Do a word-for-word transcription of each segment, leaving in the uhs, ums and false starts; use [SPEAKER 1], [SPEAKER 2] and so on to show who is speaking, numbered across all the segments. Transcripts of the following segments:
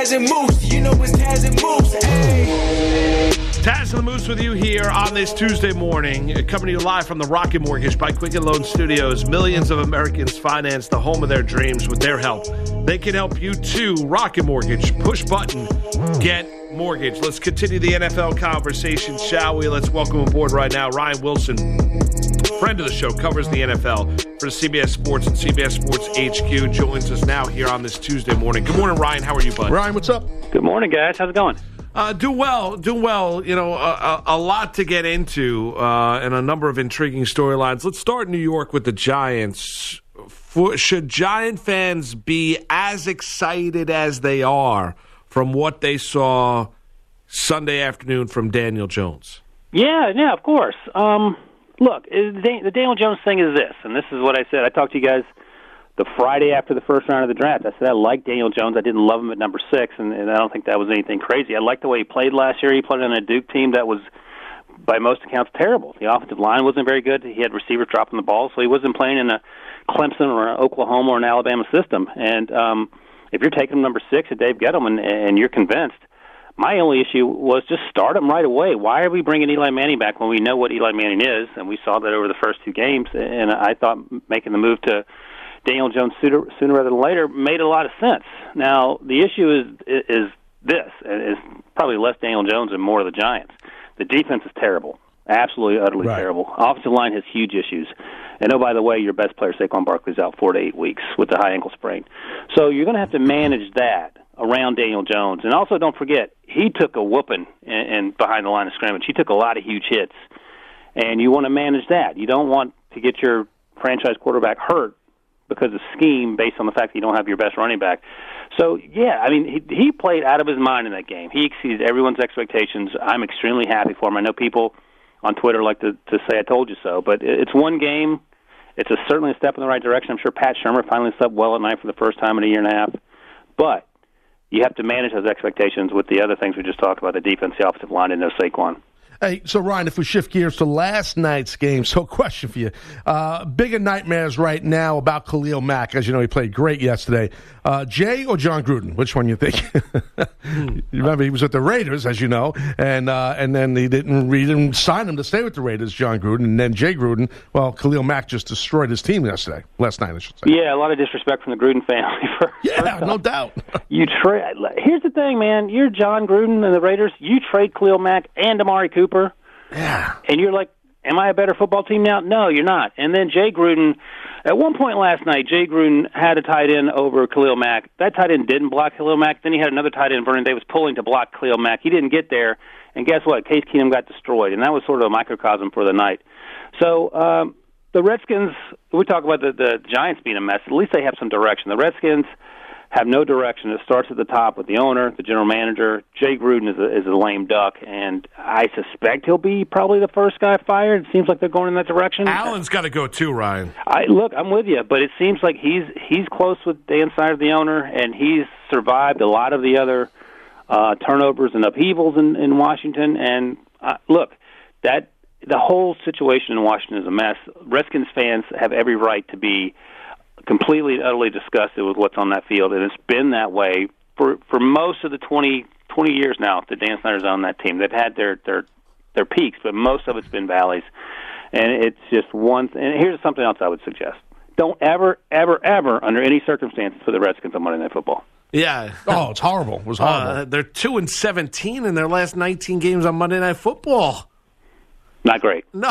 [SPEAKER 1] Taz and Moose. You know it's Taz and Moose. Hey.
[SPEAKER 2] Taz and the Moose with you here on this Tuesday morning, coming to you live from the Rocket Mortgage by Quicken Loan Studios. Millions of Americans finance the home of their dreams with their help. They can help you too. Rocket Mortgage. Push button. Get mortgage. Let's continue the N F L conversation, shall we? Let's welcome aboard right now Ryan Wilson, friend of the show, covers the N F L for C B S Sports and C B S Sports H Q, joins us now here on this Tuesday morning. Good morning, Ryan. How are you, bud?
[SPEAKER 3] Ryan, what's up?
[SPEAKER 4] Good morning, guys. How's it going?
[SPEAKER 2] Uh, do well, do well. You know, a, a, a lot to get into uh, and a number of intriguing storylines. Let's start in New York with the Giants. For, should Giant fans be as excited as they are from what they saw Sunday afternoon from Daniel Jones?
[SPEAKER 4] Yeah, yeah, of course. Um, look, the Daniel Jones thing is this, and this is what I said. I talked to you guys the Friday after the first round of the draft. I said I liked Daniel Jones. I didn't love him at number six, and, and I don't think that was anything crazy. I liked the way he played last year. He played on a Duke team that was, by most accounts, terrible. The offensive line wasn't very good. He had receivers dropping the ball, so he wasn't playing in a Clemson or an Oklahoma or an Alabama system. And um, if you're taking him number six at Dave Gettleman and you're convinced, my only issue was just start him right away. Why are we bringing Eli Manning back when we know what Eli Manning is? And we saw that over the first two games, and I thought making the move to Daniel Jones sooner, sooner rather than later made a lot of sense. Now, the issue is is this, and it's probably less Daniel Jones and more of the Giants. The defense is terrible, absolutely, utterly
[SPEAKER 3] right.
[SPEAKER 4] terrible. Offensive line has huge issues. And, oh, by the way, your best player, Saquon Barkley, is out four to eight weeks with the high ankle sprain. So you're going to have to manage that around Daniel Jones. And also, don't forget, he took a whooping in, in behind the line of scrimmage. He took a lot of huge hits. And you want to manage that. You don't want to get your franchise quarterback hurt because of scheme based on the fact that you don't have your best running back. So, yeah, I mean, he, he played out of his mind in that game. He exceeded everyone's expectations. I'm extremely happy for him. I know people on Twitter like to, to say I told you so, but it's one game. It's a, certainly a step in the right direction. I'm sure Pat Shurmur finally slept well at night for the first time in a year and a half. But you have to manage those expectations with the other things we just talked about, the defense, the offensive line, and no Saquon.
[SPEAKER 3] Hey, so Ryan, if we shift gears to last night's game, so question for you. Uh, bigger nightmares right now about Khalil Mack. As you know, he played great yesterday. Uh, Jay or John Gruden? Which one you think? You remember, he was with the Raiders, as you know, and uh, and then he didn't, he didn't sign him to stay with the Raiders, John Gruden, and then Jay Gruden. Well, Khalil Mack just destroyed his team yesterday, last night, I should say.
[SPEAKER 4] Yeah, a lot of disrespect from the Gruden family. For,
[SPEAKER 3] yeah, no doubt.
[SPEAKER 4] you tra- Here's the thing, man. You're John Gruden and the Raiders. You trade Khalil Mack and Amari Cooper.
[SPEAKER 3] Yeah.
[SPEAKER 4] And you're like, am I a better football team now? No, you're not. And then Jay Gruden, at one point last night, Jay Gruden had a tight end over Khalil Mack. That tight end didn't block Khalil Mack. Then he had another tight end, Vernon Davis, pulling to block Khalil Mack. He didn't get there. And guess what? Case Keenum got destroyed. And that was sort of a microcosm for the night. So um, the Redskins, we talk about the, the Giants being a mess. At least they have some direction. The Redskins have no direction. It starts at the top with the owner, the general manager. Jay Gruden is a, is a lame duck, and I suspect he'll be probably the first guy fired. It seems like they're going in that direction.
[SPEAKER 2] Allen's got to go too, Ryan.
[SPEAKER 4] I look, I'm with you, but it seems like he's he's close with Dan Snyder, the owner, and he's survived a lot of the other uh, turnovers and upheavals in, in Washington. And uh, look, that the whole situation in Washington is a mess. Redskins fans have every right to be completely and utterly disgusted with what's on that field, and it's been that way for for most of the twenty, twenty years now that Dan Snyder's on that team. They've had their their their peaks, but most of it's been valleys, and it's just one th- and here's something else I would suggest. Don't ever, ever, ever, under any circumstances, put the Redskins on Monday Night Football.
[SPEAKER 2] Yeah.
[SPEAKER 3] Oh, it's horrible. It was horrible.
[SPEAKER 2] Uh, they're two and seventeen in their last nineteen games on Monday Night Football.
[SPEAKER 4] Not great.
[SPEAKER 2] No.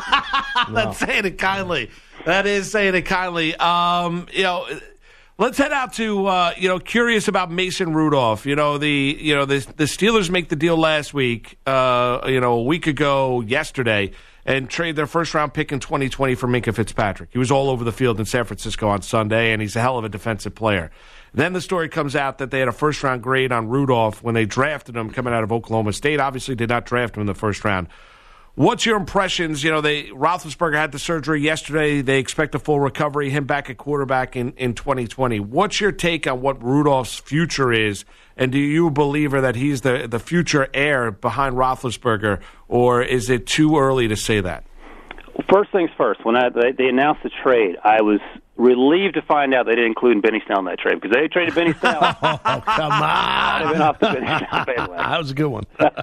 [SPEAKER 2] That's saying it kindly. That is saying it kindly. Um, you know, let's head out to uh, you know, curious about Mason Rudolph. You know, the you know the the Steelers make the deal last week. Uh, you know, a week ago yesterday, and trade their first round pick in twenty twenty for Minkah Fitzpatrick. He was all over the field in San Francisco on Sunday, and he's a hell of a defensive player. Then the story comes out that they had a first round grade on Rudolph when they drafted him coming out of Oklahoma State. Obviously, did not draft him in the first round. What's your impressions? You know, they Roethlisberger had the surgery yesterday. They expect a full recovery, him back at quarterback in, in twenty twenty. What's your take on what Rudolph's future is? And do you believe that he's the, the future heir behind Roethlisberger, or is it too early to say that?
[SPEAKER 4] First things first, when I, they, they announced the trade, I was relieved to find out they didn't include Benny Snell in that trade, because they traded Benny Snell.
[SPEAKER 3] Oh, come on.
[SPEAKER 4] I'd have been off the Benny Snell bandwagon.
[SPEAKER 3] That was a good one.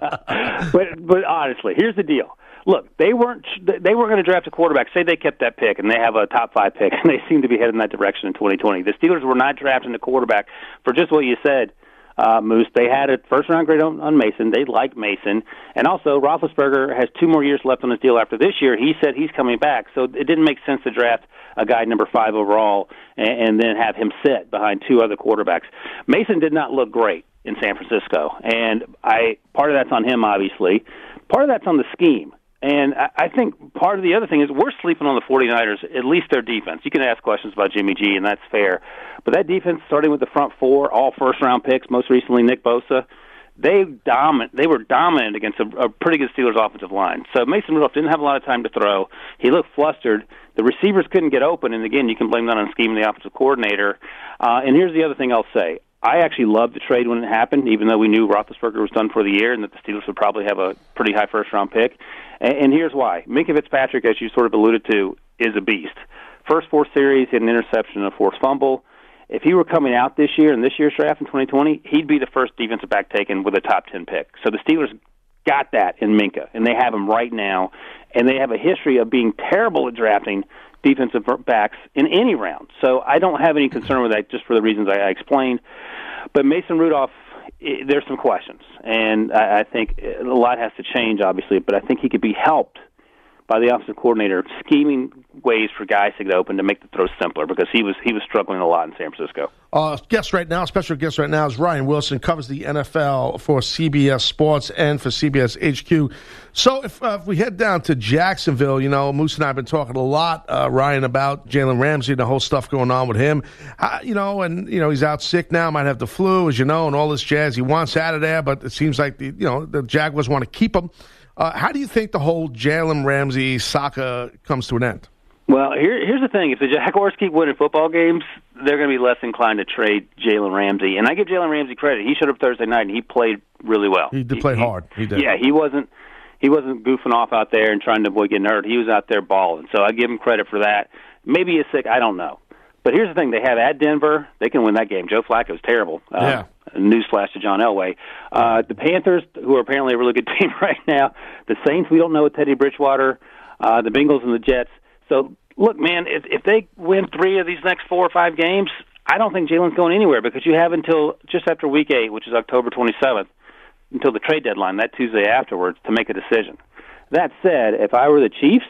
[SPEAKER 4] but but honestly, here's the deal. Look, they weren't they weren't going to draft a quarterback. Say they kept that pick and they have a top five pick, and they seem to be heading in that direction in twenty twenty. The Steelers were not drafting a quarterback for just what you said, uh, Moose. They had a first-round grade on, on Mason. They like Mason. And also, Roethlisberger has two more years left on his deal after this year. He said he's coming back. So it didn't make sense to draft a guy number five overall and, and then have him sit behind two other quarterbacks. Mason did not look great in San Francisco. And I part of that's on him, obviously. Part of that's on the scheme. And I think part of the other thing is we're sleeping on the 49ers, at least their defense. You can ask questions about Jimmy G, and that's fair. But that defense, starting with the front four, all first-round picks, most recently Nick Bosa, they dominant. They were dominant against a, a pretty good Steelers offensive line. So Mason Rudolph didn't have a lot of time to throw. He looked flustered. The receivers couldn't get open, and again, you can blame that on scheme of the offensive coordinator. Uh, and here's the other thing I'll say. I actually loved the trade when it happened, even though we knew Roethlisberger was done for the year and that the Steelers would probably have a pretty high first-round pick. And, and here's why. Minkah Fitzpatrick, as you sort of alluded to, is a beast. First four series, he had an interception and a forced fumble. If he were coming out this year in this year's draft in twenty twenty, he'd be the first defensive back taken with a top ten pick. So the Steelers got that in Minkah, and they have him right now. And they have a history of being terrible at drafting defensive backs in any round. So I don't have any concern with that, just for the reasons I, I explained. But Mason Rudolph, it, there's some questions, and I, I think a lot has to change, obviously, but I think he could be helped by the offensive coordinator scheming ways for guys to get open to make the throw simpler, because he was he was struggling a lot in San Francisco.
[SPEAKER 3] Uh, guest right now, special guest right now is Ryan Wilson, covers the N F L for C B S Sports and for C B S H Q. So if, uh, if we head down to Jacksonville, you know, Moose and I have been talking a lot, uh, Ryan, about Jalen Ramsey and the whole stuff going on with him. Uh, you know, and, you know, he's out sick now, might have the flu, as you know, and all this jazz. He wants out of there, but it seems like, the, you know, the Jaguars want to keep him. Uh, how do you think the whole Jalen Ramsey saga comes to an end?
[SPEAKER 4] Well, here, here's the thing. If the Jaguars keep winning football games, they're going to be less inclined to trade Jalen Ramsey. And I give Jalen Ramsey credit. He showed up Thursday night, and he played really well.
[SPEAKER 3] He did play
[SPEAKER 4] he,
[SPEAKER 3] hard. He did.
[SPEAKER 4] Yeah, he wasn't he wasn't goofing off out there and trying to avoid getting hurt. He was out there balling. So I give him credit for that. Maybe he's sick. I don't know. But here's the thing. They have at Denver. They can win that game. Joe Flacco's terrible. Um,
[SPEAKER 3] yeah.
[SPEAKER 4] Newsflash to John Elway. Uh, the Panthers, who are apparently a really good team right now. The Saints, we don't know with Teddy Bridgewater. Uh, the Bengals and the Jets. So, look, man, if, if they win three of these next four or five games, I don't think Jalen's going anywhere, because you have until just after week eight, which is October twenty-seventh, until the trade deadline, that Tuesday afterwards, to make a decision. That said, if I were the Chiefs,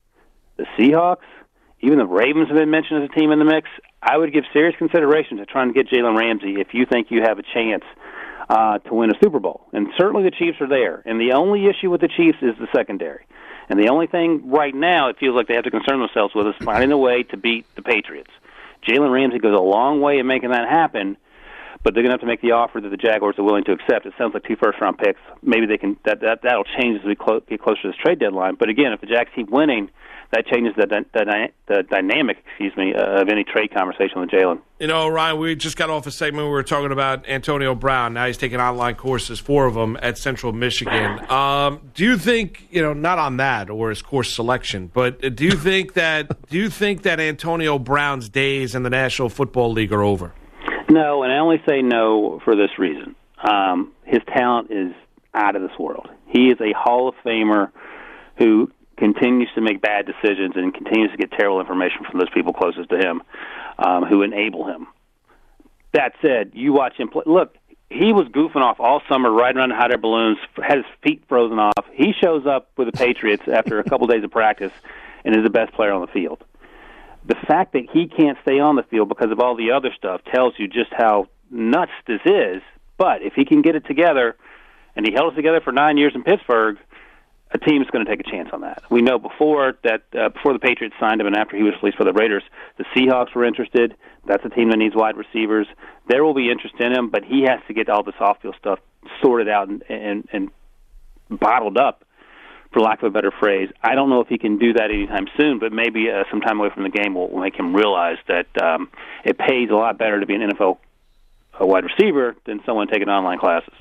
[SPEAKER 4] the Seahawks, even the Ravens have been mentioned as a team in the mix, I would give serious consideration to trying to get Jalen Ramsey if you think you have a chance uh, to win a Super Bowl. And certainly the Chiefs are there. And the only issue with the Chiefs is the secondary. And the only thing right now it feels like they have to concern themselves with is finding a way to beat the Patriots. Jalen Ramsey goes a long way in making that happen, but they're going to have to make the offer that the Jaguars are willing to accept. It sounds like two first-round picks. Maybe they can that, that that'll change as we clo- get closer to this trade deadline. But again, if the Jags keep winning, that changes the, the, the dynamic, excuse me, uh, of any trade conversation with Jalen.
[SPEAKER 2] You know, Ryan, we just got off a segment where we were talking about Antonio Brown. Now he's taking online courses, four of them, at Central Michigan. Um, do you think, you know, not on that or his course selection, but do you think that do you think that Antonio Brown's days in the National Football League are over?
[SPEAKER 4] No, and I only say no for this reason. Um, his talent is out of this world. He is a Hall of Famer who continues to make bad decisions and continues to get terrible information from those people closest to him, um, who enable him. That said, you watch him play. Look, he was goofing off all summer, riding around in hot air balloons, had his feet frozen off. He shows up with the Patriots after a couple days of practice and is the best player on the field. The fact that he can't stay on the field because of all the other stuff tells you just how nuts this is. But if he can get it together, and he held it together for nine years in Pittsburgh, a team is going to take a chance on that. We know before that uh, before the Patriots signed him and after he was released for the Raiders, the Seahawks were interested. That's a team that needs wide receivers. There will be interest in him, but he has to get all this off-field stuff sorted out and, and, and bottled up, for lack of a better phrase. I don't know if he can do that anytime soon, but maybe uh, some time away from the game will, will make him realize that um, it pays a lot better to be an N F L wide receiver than someone taking online classes.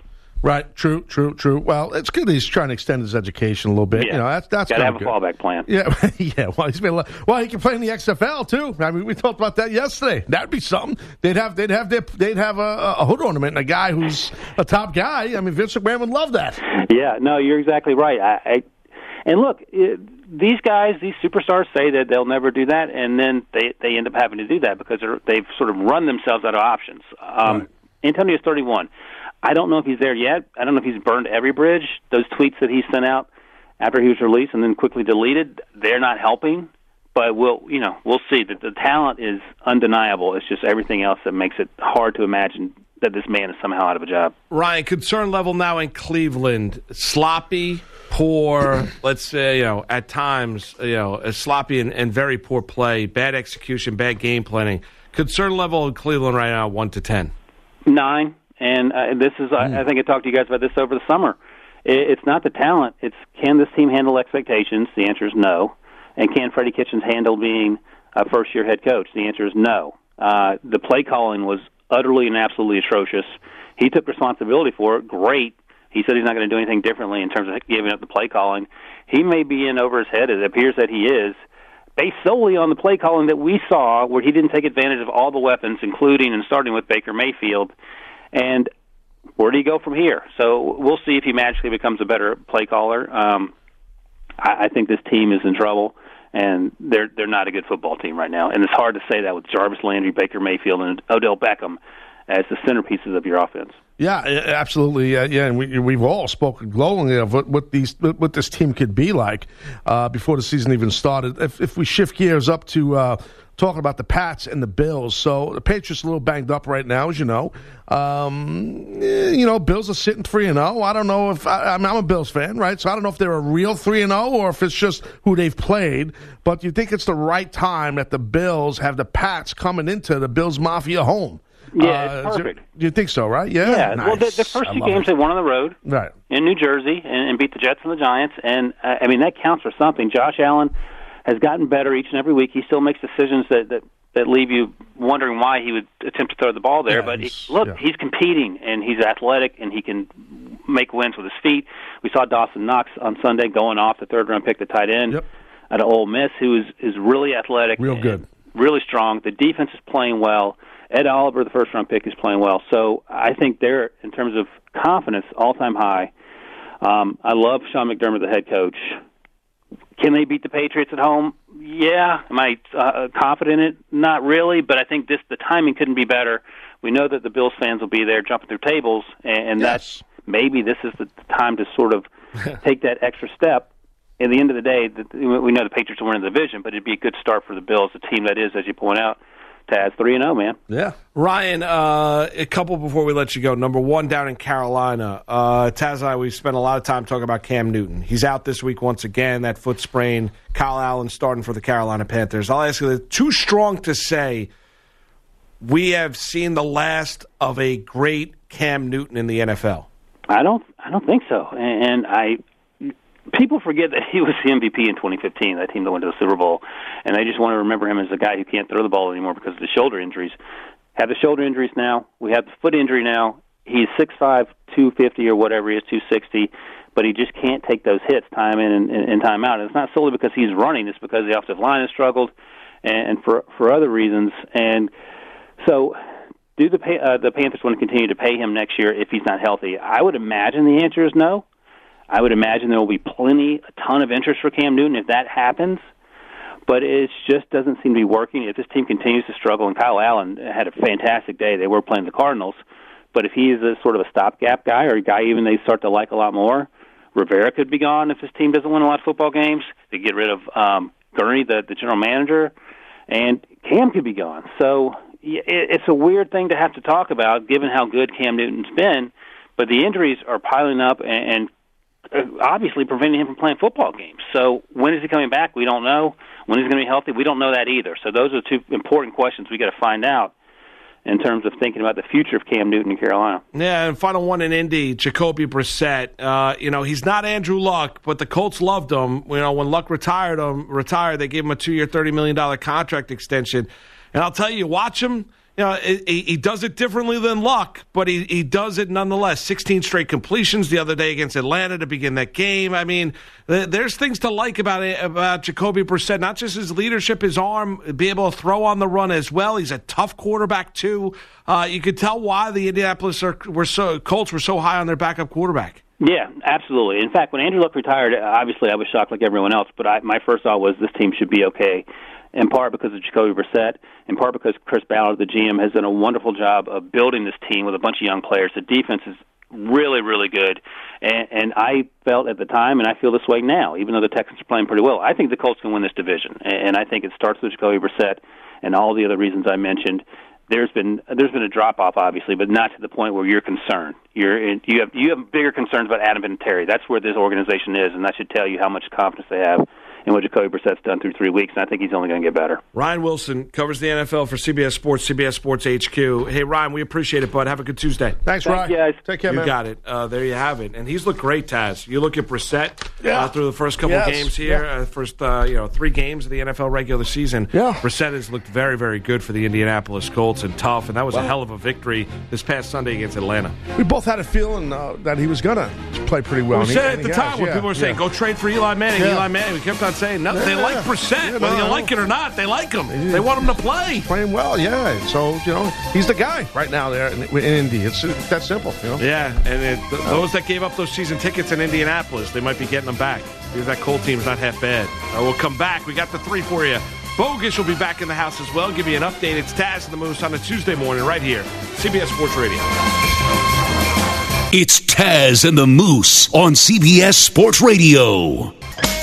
[SPEAKER 3] Right, true, true, true. Well, it's good he's trying to extend his education a little bit.
[SPEAKER 4] Yeah.
[SPEAKER 3] You know, that's that's
[SPEAKER 4] got to have
[SPEAKER 3] good.
[SPEAKER 4] a fallback plan.
[SPEAKER 3] Yeah, yeah. Well, he's been, well, he can play in the X F L too. I mean, we talked about that yesterday. That'd be something. They'd have they'd have their they'd have a, a hood ornament and a guy who's a top guy. I mean, Vince McMahon would love that.
[SPEAKER 4] Yeah, no, you're exactly right. I, I and look, it, these guys, these superstars say that they'll never do that, and then they they end up having to do that because they're, they've sort of run themselves out of options. Um,
[SPEAKER 3] right.
[SPEAKER 4] Antonio's thirty-one. I don't know if he's there yet. I don't know if he's burned every bridge. Those tweets that he sent out after he was released and then quickly deleted, they're not helping. But we'll, you know, we'll see. The, the talent is undeniable. It's just everything else that makes it hard to imagine that this man is somehow out of a job.
[SPEAKER 2] Ryan, concern level now in Cleveland: sloppy, poor. Let's say, you know, at times, you know, a sloppy and, and very poor play, bad execution, bad game planning. Concern level in Cleveland right now, one to ten.
[SPEAKER 4] Nine. And uh, this is, I, I think I talked to you guys about this over the summer. It, it's not the talent. It's can this team handle expectations? The answer is no. And can Freddie Kitchens handle being a first-year head coach? The answer is no. Uh, the play calling was utterly and absolutely atrocious. He took responsibility for it. Great. He said he's not going to do anything differently in terms of giving up the play calling. He may be in over his head, as it appears that he is, based solely on the play calling that we saw where he didn't take advantage of all the weapons, including and starting with Baker Mayfield. And where do you go from here? So we'll see if he magically becomes a better play caller. Um, I, I think this team is in trouble, and they're they're not a good football team right now. And it's hard to say that with Jarvis Landry, Baker Mayfield, and Odell Beckham as the centerpieces of your offense.
[SPEAKER 3] Yeah, absolutely. Uh, yeah, and we, we've all spoken glowingly of what, what these what this team could be like uh, before the season even started. If, if we shift gears up to uh, talking about the Pats and the Bills, so the Patriots are a little banged up right now, as you know. Um, you know, Bills are sitting three and zero. I don't know if I, I mean, I'm a Bills fan, right? So I don't know if they're a real three and zero or if it's just who they've played. But you think it's the right time that the Bills have the Pats coming into the Bills Mafia home?
[SPEAKER 4] Yeah,
[SPEAKER 3] Uh,
[SPEAKER 4] it's perfect.
[SPEAKER 3] Do you think so, right? Yeah.
[SPEAKER 4] Yeah,
[SPEAKER 3] Nice.
[SPEAKER 4] well, the, the first
[SPEAKER 3] I
[SPEAKER 4] two
[SPEAKER 3] love
[SPEAKER 4] games
[SPEAKER 3] it.
[SPEAKER 4] they won on the road
[SPEAKER 3] Right.
[SPEAKER 4] in New Jersey and, and beat the Jets and the Giants, and uh, I mean that counts for something. Josh Allen has gotten better each and every week. He still makes decisions that that, that leave you wondering why he would attempt to throw the ball there.
[SPEAKER 3] Yeah,
[SPEAKER 4] but he,
[SPEAKER 3] he's-
[SPEAKER 4] look,
[SPEAKER 3] yeah.
[SPEAKER 4] he's competing and he's athletic and he can make wins with his feet. We saw Dawson Knox on Sunday going off, the third round pick, the tight end
[SPEAKER 3] Yep.
[SPEAKER 4] out of Ole Miss, who is is really athletic,
[SPEAKER 3] Real
[SPEAKER 4] and
[SPEAKER 3] good.
[SPEAKER 4] really strong. The defense is playing well. Ed Oliver, the first-round pick, is playing well. So I think they're, in terms of confidence, all-time high. Um, I love Sean McDermott, the head coach. Can they beat the Patriots at home? Yeah. Am I uh, confident in it? Not really, but I think this the timing couldn't be better. We know that the Bills fans will be there jumping through tables, and, and
[SPEAKER 3] Yes.
[SPEAKER 4] that's maybe this is the time to sort of take that extra step. At the end of the day, the, we know the Patriots will win the division, but it'd be a good start for the Bills, a team that is, as you point out, Taz, three and zero, man.
[SPEAKER 3] Yeah.
[SPEAKER 2] Ryan, uh, a couple before we let you go. Number one, down in Carolina. Uh, Taz and I, we spent a lot of time talking about Cam Newton. He's out this week once again, that foot sprain. Kyle Allen starting for the Carolina Panthers. I'll ask you, too strong to say we have seen the last of a great Cam Newton in the N F L?
[SPEAKER 4] I don't. I don't think so. And, and I, people forget that he was the M V P in twenty fifteen. That team that went to the Super Bowl, and they just want to remember him as a guy who can't throw the ball anymore because of the shoulder injuries. Have the shoulder injuries now. We have the foot injury now. He's six five, two fifty or whatever he is, two sixty, but he just can't take those hits time in and, and, and time out. And it's not solely because he's running; it's because the offensive line has struggled, and, and for for other reasons. And so, do the pay, uh, the Panthers want to continue to pay him next year if he's not healthy? I would imagine the answer is no. I would imagine there will be plenty, a ton of interest for Cam Newton if that happens. But it just doesn't seem to be working. If this team continues to struggle, and Kyle Allen had a fantastic day, they were playing the Cardinals. But if he's a sort of a stopgap guy or a guy even they start to like a lot more, Rivera could be gone if this team doesn't win a lot of football games. They get rid of um, Gurney, the, the general manager, and Cam could be gone. So it, it's a weird thing to have to talk about given how good Cam Newton's been. But the injuries are piling up and, and obviously preventing him from playing football games. So when is he coming back? We don't know. When he's going to be healthy? We don't know that either. So those are two important questions we got to find out in terms of thinking about the future of Cam Newton in Carolina.
[SPEAKER 2] Yeah, and final one in Indy, Jacoby Brissett. Uh, you know, he's not Andrew Luck, but the Colts loved him. You know, when Luck retired him, retired, they gave him a two-year, thirty million dollars contract extension. And I'll tell you, watch him. you know, he, he does it differently than Luck, but he, he does it nonetheless. sixteen straight completions the other day against Atlanta to begin that game. I mean, th- there's things to like about it, about Jacoby Brissett, not just his leadership, his arm, be able to throw on the run as well. He's a tough quarterback, too. Uh, you could tell why the Indianapolis are, were so, Colts were so high on their backup quarterback.
[SPEAKER 4] Yeah, absolutely. In fact, when Andrew Luck retired, obviously I was shocked like everyone else, but I, my first thought was this team should be okay, in part because of Jacoby Brissett, in part because Chris Ballard, the G M, has done a wonderful job of building this team with a bunch of young players. The defense is really, really good, and, and I felt at the time, and I feel this way now, even though the Texans are playing pretty well, I think the Colts can win this division, and I think it starts with Jacoby Brissett and all the other reasons I mentioned. There's been there's been a drop off, obviously, but not to the point where you're concerned. You're in, you have you have bigger concerns about Adam Vinatieri. That's where this organization is, and that should tell you how much confidence they have in what Jacoby Brissett's done through three weeks. And I think he's only going to get better.
[SPEAKER 2] Ryan Wilson covers the N F L for C B S Sports, C B S Sports H Q. Hey, Ryan, we appreciate it, bud. Have a good Tuesday.
[SPEAKER 3] Thanks,
[SPEAKER 4] Thanks,
[SPEAKER 3] Ryan.
[SPEAKER 4] guys.
[SPEAKER 3] Take care,
[SPEAKER 2] you
[SPEAKER 3] man.
[SPEAKER 2] got it. Uh, there you have it. And he's looked great, Taz. You look at Brissett
[SPEAKER 3] Yeah.
[SPEAKER 2] uh, through the first couple
[SPEAKER 3] Yes.
[SPEAKER 2] games here,
[SPEAKER 3] Yeah.
[SPEAKER 2] uh, first uh, you know three games of the N F L regular season.
[SPEAKER 3] Yeah.
[SPEAKER 2] Brissett has looked very, very good for the Indianapolis Colts and tough, and that was a hell of a victory this past Sunday against Atlanta.
[SPEAKER 3] We both had a feeling uh, that he was going to play pretty well.
[SPEAKER 2] We
[SPEAKER 3] And he-
[SPEAKER 2] said
[SPEAKER 3] and
[SPEAKER 2] at the
[SPEAKER 3] he
[SPEAKER 2] time
[SPEAKER 3] has,
[SPEAKER 2] when
[SPEAKER 3] yeah,
[SPEAKER 2] people were saying,
[SPEAKER 3] yeah.
[SPEAKER 2] go trade for Eli Manning,
[SPEAKER 3] Yeah.
[SPEAKER 2] Eli Manning. We kept on saying, no, they
[SPEAKER 3] Yeah.
[SPEAKER 2] like Brissett.
[SPEAKER 3] Yeah,
[SPEAKER 2] Whether
[SPEAKER 3] no.
[SPEAKER 2] you like it or not, they like him. They want him to play.
[SPEAKER 3] Playing well, yeah. So, you know, he's the guy right now there in, in Indy. It's that simple, you know.
[SPEAKER 2] Yeah, and it, th- those that gave up those season tickets in Indianapolis, they might be getting them back because that Colt team's not half bad. Uh, we'll come back. We got the three for you. Bogus will be back in the house as well. Give you an update. It's Taz and the Moose on a Tuesday morning right here, C B S Sports Radio.
[SPEAKER 5] It's Taz and the Moose on C B S Sports Radio.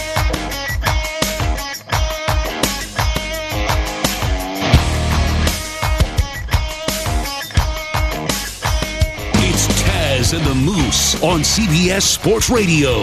[SPEAKER 5] It's Taz and the Moose on C B S Sports Radio.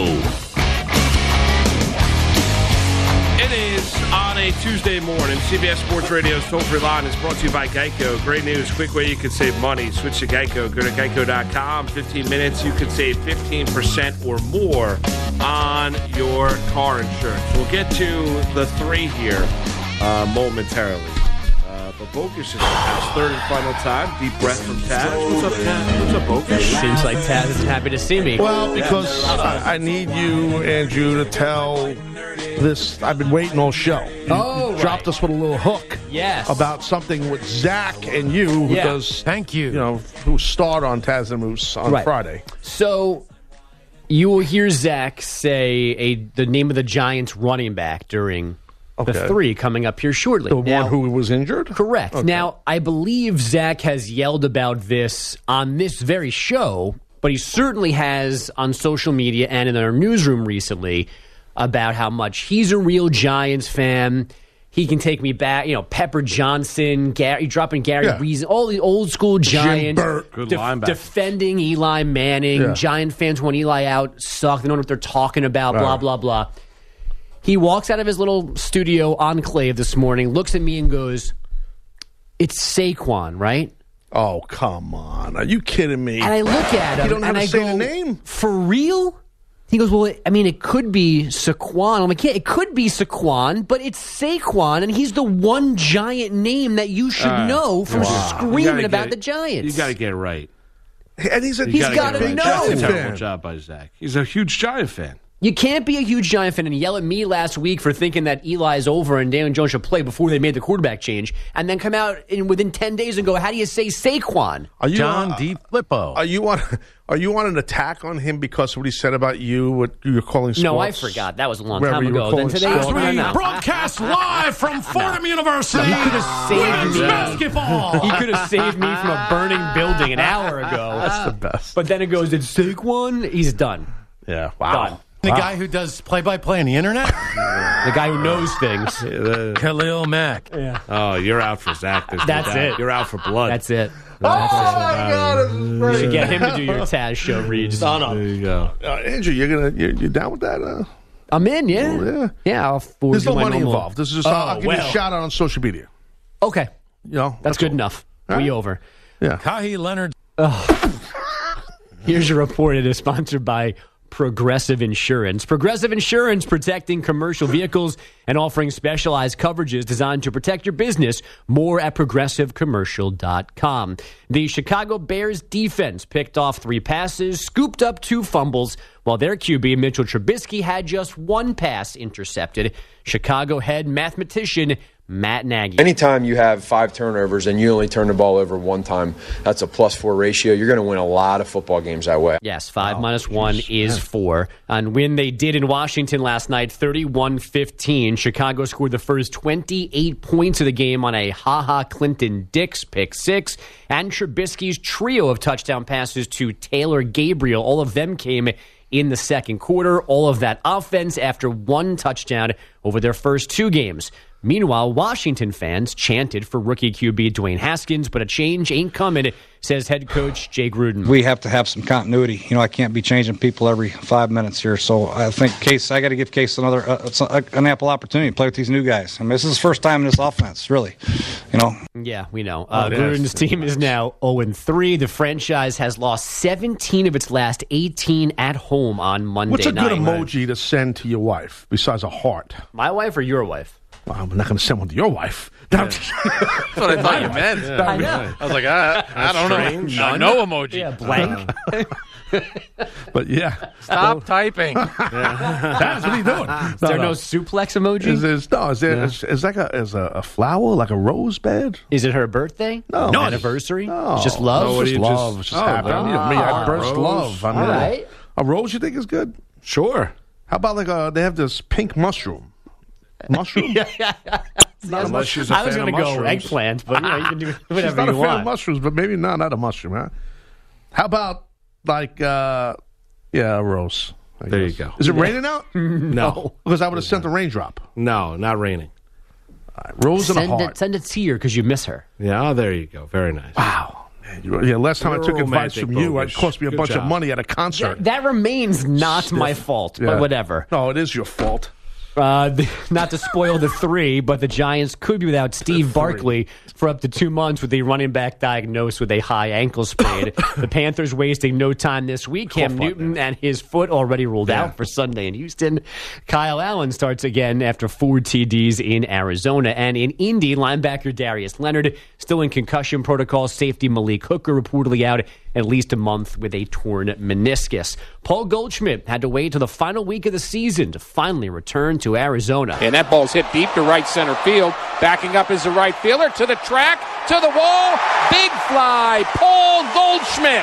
[SPEAKER 2] It is on a Tuesday morning. C B S Sports Radio's toll-free line is brought to you by Geico. Great news, quick way you can save money. Switch to Geico. Go to geico dot com. fifteen minutes, you can save fifteen percent or more on your car insurance. We'll get to the three here uh, momentarily. Uh, but Bogus is in the house. Third and final time. Deep breath from Taz. What's up, Taz? What's up, Bogus?
[SPEAKER 6] Seems like Taz is happy to see me.
[SPEAKER 3] Well, because I, I need you, Andrew, to tell this. I've been waiting all show. You
[SPEAKER 6] Oh, right.
[SPEAKER 3] dropped us with a little hook.
[SPEAKER 6] Yes.
[SPEAKER 3] About something with Zach and you, who
[SPEAKER 6] Yeah.
[SPEAKER 3] does,
[SPEAKER 7] Thank you.
[SPEAKER 3] you know, who starred on Taz and Moose on
[SPEAKER 6] Right.
[SPEAKER 3] Friday.
[SPEAKER 6] So you will hear Zach say a the name of the Giants running back during
[SPEAKER 3] Okay.
[SPEAKER 6] the three coming up here shortly.
[SPEAKER 3] The
[SPEAKER 6] Now-
[SPEAKER 3] one who was injured?
[SPEAKER 6] Correct.
[SPEAKER 3] Okay.
[SPEAKER 6] Now, I believe Zach has yelled about this on this very show, but he certainly has on social media and in our newsroom recently about how much he's a real Giants fan. He can take me back, you know, Pepper Johnson, Gary, dropping Gary
[SPEAKER 3] Yeah.
[SPEAKER 6] Reason, all the old school Giants.
[SPEAKER 3] Burt.
[SPEAKER 2] Good
[SPEAKER 6] def-
[SPEAKER 2] linebacker.
[SPEAKER 6] defending Eli Manning.
[SPEAKER 3] Yeah.
[SPEAKER 6] Giant fans want Eli out, suck. They don't know what they're talking about, blah,
[SPEAKER 3] Right.
[SPEAKER 6] blah, blah. He walks out of his little studio enclave this morning, looks at me and goes, "It's Saquon, right?"
[SPEAKER 3] Oh, come on. Are you kidding me?
[SPEAKER 6] And I look at him
[SPEAKER 3] You don't know how
[SPEAKER 6] and
[SPEAKER 3] to
[SPEAKER 6] I
[SPEAKER 3] say
[SPEAKER 6] go,
[SPEAKER 3] the name?
[SPEAKER 6] "For real?" He goes, "Well, I mean, it could be Saquon." I'm like, "Yeah, it could be Saquon, but it's Saquon, and he's the one giant name that you should
[SPEAKER 2] Uh,
[SPEAKER 6] know from
[SPEAKER 2] wow. You
[SPEAKER 6] screaming
[SPEAKER 2] gotta
[SPEAKER 6] about
[SPEAKER 2] get-
[SPEAKER 6] the Giants."
[SPEAKER 2] You got to get it right.
[SPEAKER 3] And he's a
[SPEAKER 2] You
[SPEAKER 6] He's
[SPEAKER 2] gotta
[SPEAKER 6] gotta
[SPEAKER 2] get it right.
[SPEAKER 6] know.
[SPEAKER 2] That's a
[SPEAKER 3] Giant
[SPEAKER 2] terrible
[SPEAKER 3] fan.
[SPEAKER 2] job by Zach. He's a huge Giant fan.
[SPEAKER 6] You can't be a huge Giant fan and yell at me last week for thinking that Eli's over and Daniel Jones should play before they made the quarterback change, and then come out in within ten days and go, "How do you say Saquon?"
[SPEAKER 3] Are you
[SPEAKER 7] John
[SPEAKER 3] uh,
[SPEAKER 7] D. Flippo.
[SPEAKER 3] Are you on? Are you on an attack on him because of what he said about you? What you're calling sports?
[SPEAKER 6] No, I forgot. That was a long
[SPEAKER 3] Wherever
[SPEAKER 6] time
[SPEAKER 3] you were
[SPEAKER 6] ago.
[SPEAKER 3] calling
[SPEAKER 6] Then today,
[SPEAKER 3] sports.
[SPEAKER 6] no, no, no.
[SPEAKER 2] broadcast live from Fordham University.
[SPEAKER 6] He could have saved me.
[SPEAKER 2] basketball.
[SPEAKER 6] He could have saved me from a burning building an hour ago.
[SPEAKER 3] That's the best.
[SPEAKER 6] But then it goes, "It's Saquon." He's done.
[SPEAKER 3] Yeah.
[SPEAKER 6] Done.
[SPEAKER 7] the guy who does play-by-play on the internet?
[SPEAKER 6] The guy who knows things.
[SPEAKER 7] Khalil Mack.
[SPEAKER 2] Oh, you're out for Zach. This
[SPEAKER 6] That's
[SPEAKER 2] week.
[SPEAKER 6] it.
[SPEAKER 2] You're out for blood.
[SPEAKER 6] That's it.
[SPEAKER 3] Oh my God! This is
[SPEAKER 6] You
[SPEAKER 3] great.
[SPEAKER 6] should get him to do your Taz show, Reeds.
[SPEAKER 2] There you go.
[SPEAKER 3] Uh, Andrew, you're gonna you're, you're down with that? Uh,
[SPEAKER 6] I'm in, yeah.
[SPEAKER 3] yeah.
[SPEAKER 6] Yeah, I'll forward
[SPEAKER 3] there's
[SPEAKER 6] you
[SPEAKER 3] no
[SPEAKER 6] my
[SPEAKER 3] money
[SPEAKER 6] normal-
[SPEAKER 3] involved. This is just
[SPEAKER 6] Oh,
[SPEAKER 3] I'll give you
[SPEAKER 6] well.
[SPEAKER 3] a shout out on social media.
[SPEAKER 6] Okay,
[SPEAKER 3] You know,
[SPEAKER 6] that's good
[SPEAKER 3] all.
[SPEAKER 6] enough.
[SPEAKER 3] All
[SPEAKER 6] We
[SPEAKER 3] right.
[SPEAKER 6] over.
[SPEAKER 3] Yeah.
[SPEAKER 7] Kahi Leonard.
[SPEAKER 6] Here's your report. It is sponsored by Progressive Insurance. Progressive Insurance, protecting commercial vehicles and offering specialized coverages designed to protect your business. More at progressive commercial dot com. The Chicago Bears defense picked off three passes, scooped up two fumbles, while their Q B, Mitchell Trubisky, had just one pass intercepted. Chicago head mathematician Matt Nagy.
[SPEAKER 8] Anytime you have five turnovers and you only turn the ball over one time, that's a plus four ratio. You're going to win a lot of football games that way.
[SPEAKER 6] Yes, five oh, minus geez. one is four. And when they did in Washington last night, thirty-one fifteen, Chicago scored the first twenty-eight points of the game on a Ha-Ha Clinton Dix pick six, and Trubisky's trio of touchdown passes to Taylor Gabriel. All of them came in the second quarter. All of that offense after one touchdown over their first two games. Meanwhile, Washington fans chanted for rookie Q B Dwayne Haskins, but a change ain't coming, says head coach Jay Gruden.
[SPEAKER 9] We have to have some continuity. You know, I can't be changing people every five minutes here. So I think Case, I got to give Case another uh, an ample opportunity to play with these new guys. I mean, this is his first time in this offense, really. You know.
[SPEAKER 6] Yeah, we know. Uh, oh, Gruden's team is now oh and three. The franchise has lost seventeen of its last eighteen at home on Monday
[SPEAKER 3] night. What's a good
[SPEAKER 6] night.
[SPEAKER 3] emoji to send to your wife besides a heart?
[SPEAKER 6] My wife or your wife?
[SPEAKER 3] Well, I'm not going to send one to your wife.
[SPEAKER 2] Yeah. That's what I thought you meant.
[SPEAKER 6] Yeah. I know.
[SPEAKER 2] I was like, I, I don't
[SPEAKER 7] strange.
[SPEAKER 2] know. No, no emoji.
[SPEAKER 6] Yeah, blank.
[SPEAKER 3] Uh, but yeah.
[SPEAKER 7] Stop typing.
[SPEAKER 3] Yeah. That's what he's doing.
[SPEAKER 6] Is there no, no suplex emoji?
[SPEAKER 3] Is, is, no, is there yeah. is, is like a, is a, a flower, like a rose bed?
[SPEAKER 6] Is it her birthday?
[SPEAKER 3] No.
[SPEAKER 6] no. Anniversary?
[SPEAKER 3] No.
[SPEAKER 6] It's just love?
[SPEAKER 3] No,
[SPEAKER 6] it's
[SPEAKER 3] just love. Just, it's just oh, happy.
[SPEAKER 6] Oh,
[SPEAKER 3] I mean, I burst
[SPEAKER 6] rose.
[SPEAKER 3] love. I mean,
[SPEAKER 6] all right.
[SPEAKER 3] A rose you think is good?
[SPEAKER 2] Sure.
[SPEAKER 3] How about like a, they have this pink mushroom? Mushroom?
[SPEAKER 6] yeah, yeah, yeah.
[SPEAKER 2] Unless she's a
[SPEAKER 6] I was
[SPEAKER 2] fan
[SPEAKER 6] going
[SPEAKER 2] of
[SPEAKER 6] to go
[SPEAKER 2] mushrooms.
[SPEAKER 6] eggplant, but you, know, you can do whatever
[SPEAKER 3] she's not
[SPEAKER 6] you
[SPEAKER 3] a
[SPEAKER 6] want.
[SPEAKER 3] fan of mushrooms, but maybe not, not a mushroom, huh? How about like, uh, yeah, a rose? I
[SPEAKER 2] There
[SPEAKER 3] guess.
[SPEAKER 2] you go.
[SPEAKER 3] Is it raining out?
[SPEAKER 2] No.
[SPEAKER 3] Because I would have sent a raindrop.
[SPEAKER 2] No, not raining.
[SPEAKER 3] All right, rose and a
[SPEAKER 6] Send
[SPEAKER 3] heart.
[SPEAKER 6] it, send it to her because you miss her.
[SPEAKER 2] Yeah, oh, there you go. Very nice.
[SPEAKER 3] Wow. Yeah, last time
[SPEAKER 2] You're
[SPEAKER 3] I took advice
[SPEAKER 2] romantic,
[SPEAKER 3] from you,
[SPEAKER 2] Bogus.
[SPEAKER 3] it cost me a
[SPEAKER 2] Good
[SPEAKER 3] bunch
[SPEAKER 2] job.
[SPEAKER 3] of money at a concert.
[SPEAKER 6] That, that remains not my fault,
[SPEAKER 3] Yeah.
[SPEAKER 6] but whatever.
[SPEAKER 3] No, it is your fault.
[SPEAKER 6] Uh, the, not to spoil the three, but the Giants could be without Steve Barkley for up to two months with a running back diagnosed with a high ankle sprain. The Panthers wasting no time this week. Cam
[SPEAKER 3] Cough
[SPEAKER 6] Newton
[SPEAKER 3] on
[SPEAKER 6] and his foot already ruled
[SPEAKER 3] Yeah.
[SPEAKER 6] out for Sunday in Houston. Kyle Allen starts again after four T Ds in Arizona. And in Indy, linebacker Darius Leonard still in concussion protocol. Safety Malik Hooker reportedly out at least a month with a torn meniscus. Paul Goldschmidt had to wait till the final week of the season to finally return to Arizona.
[SPEAKER 10] And that ball's hit deep to right center field. Backing up is the right fielder to the track, to the wall. Big fly, Paul Goldschmidt.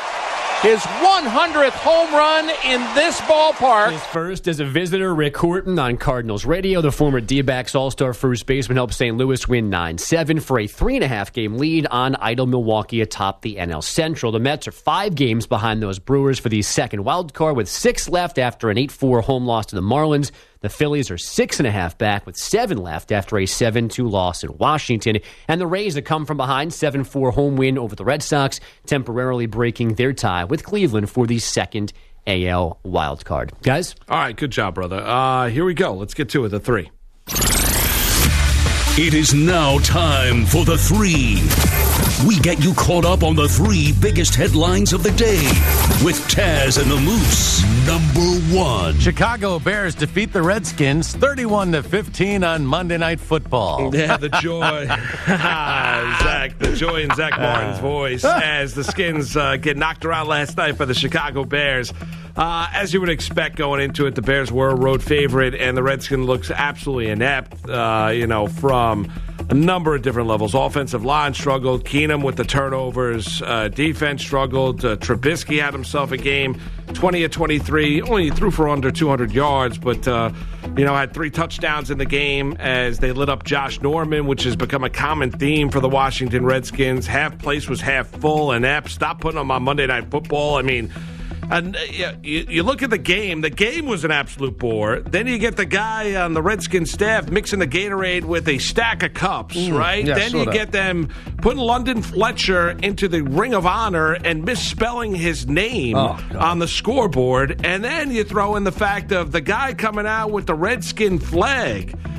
[SPEAKER 10] His one hundredth home run in this ballpark.
[SPEAKER 6] His first as a visitor, Rick Horton on Cardinals radio. The former D-backs All-Star first baseman helped Saint Louis win nine seven for a three and a half game lead on idle Milwaukee atop the N L Central. The Mets are five games behind those Brewers for the second wild card with six left after an eight four home loss to the Marlins. The Phillies are six and a half back with seven left after a seven two loss in Washington. And the Rays that come from behind, seven four home win over the Red Sox, temporarily breaking their tie with Cleveland for the second A L wild card. Guys?
[SPEAKER 2] All right, good job, brother. Uh, here we go. Let's get to it, the three.
[SPEAKER 5] It is now time for the three. We get you caught up on the three biggest headlines of the day with Taz and the Moose. Number one.
[SPEAKER 7] Chicago Bears defeat the Redskins thirty-one to fifteen on Monday Night Football.
[SPEAKER 2] Yeah, the joy. Zach, the joy in Zach Martin's voice as the Skins uh, get knocked around last night by the Chicago Bears. Uh, as you would expect going into it, the Bears were a road favorite, and the Redskins looks absolutely inept, uh, you know, from a number of different levels. Offensive line struggled. Keenum with the turnovers. Uh, defense struggled. Uh, Trubisky had himself a game, twenty of twenty-three. Only threw for under two hundred yards, but, uh, you know, had three touchdowns in the game as they lit up Josh Norman, which has become a common theme for the Washington Redskins. Half place was half full, and Ep, stop putting them on Monday Night Football. I mean, and uh, you, you look at the game. The game was an absolute bore. Then you get the guy on the Redskins staff mixing the Gatorade with a stack of cups,
[SPEAKER 3] Mm,
[SPEAKER 2] right?
[SPEAKER 3] yeah,
[SPEAKER 2] then you
[SPEAKER 3] sorta.
[SPEAKER 2] get them putting London Fletcher into the Ring of Honor and misspelling his name
[SPEAKER 3] Oh, God.
[SPEAKER 2] on the scoreboard. And then you throw in the fact of the guy coming out with the Redskin flag.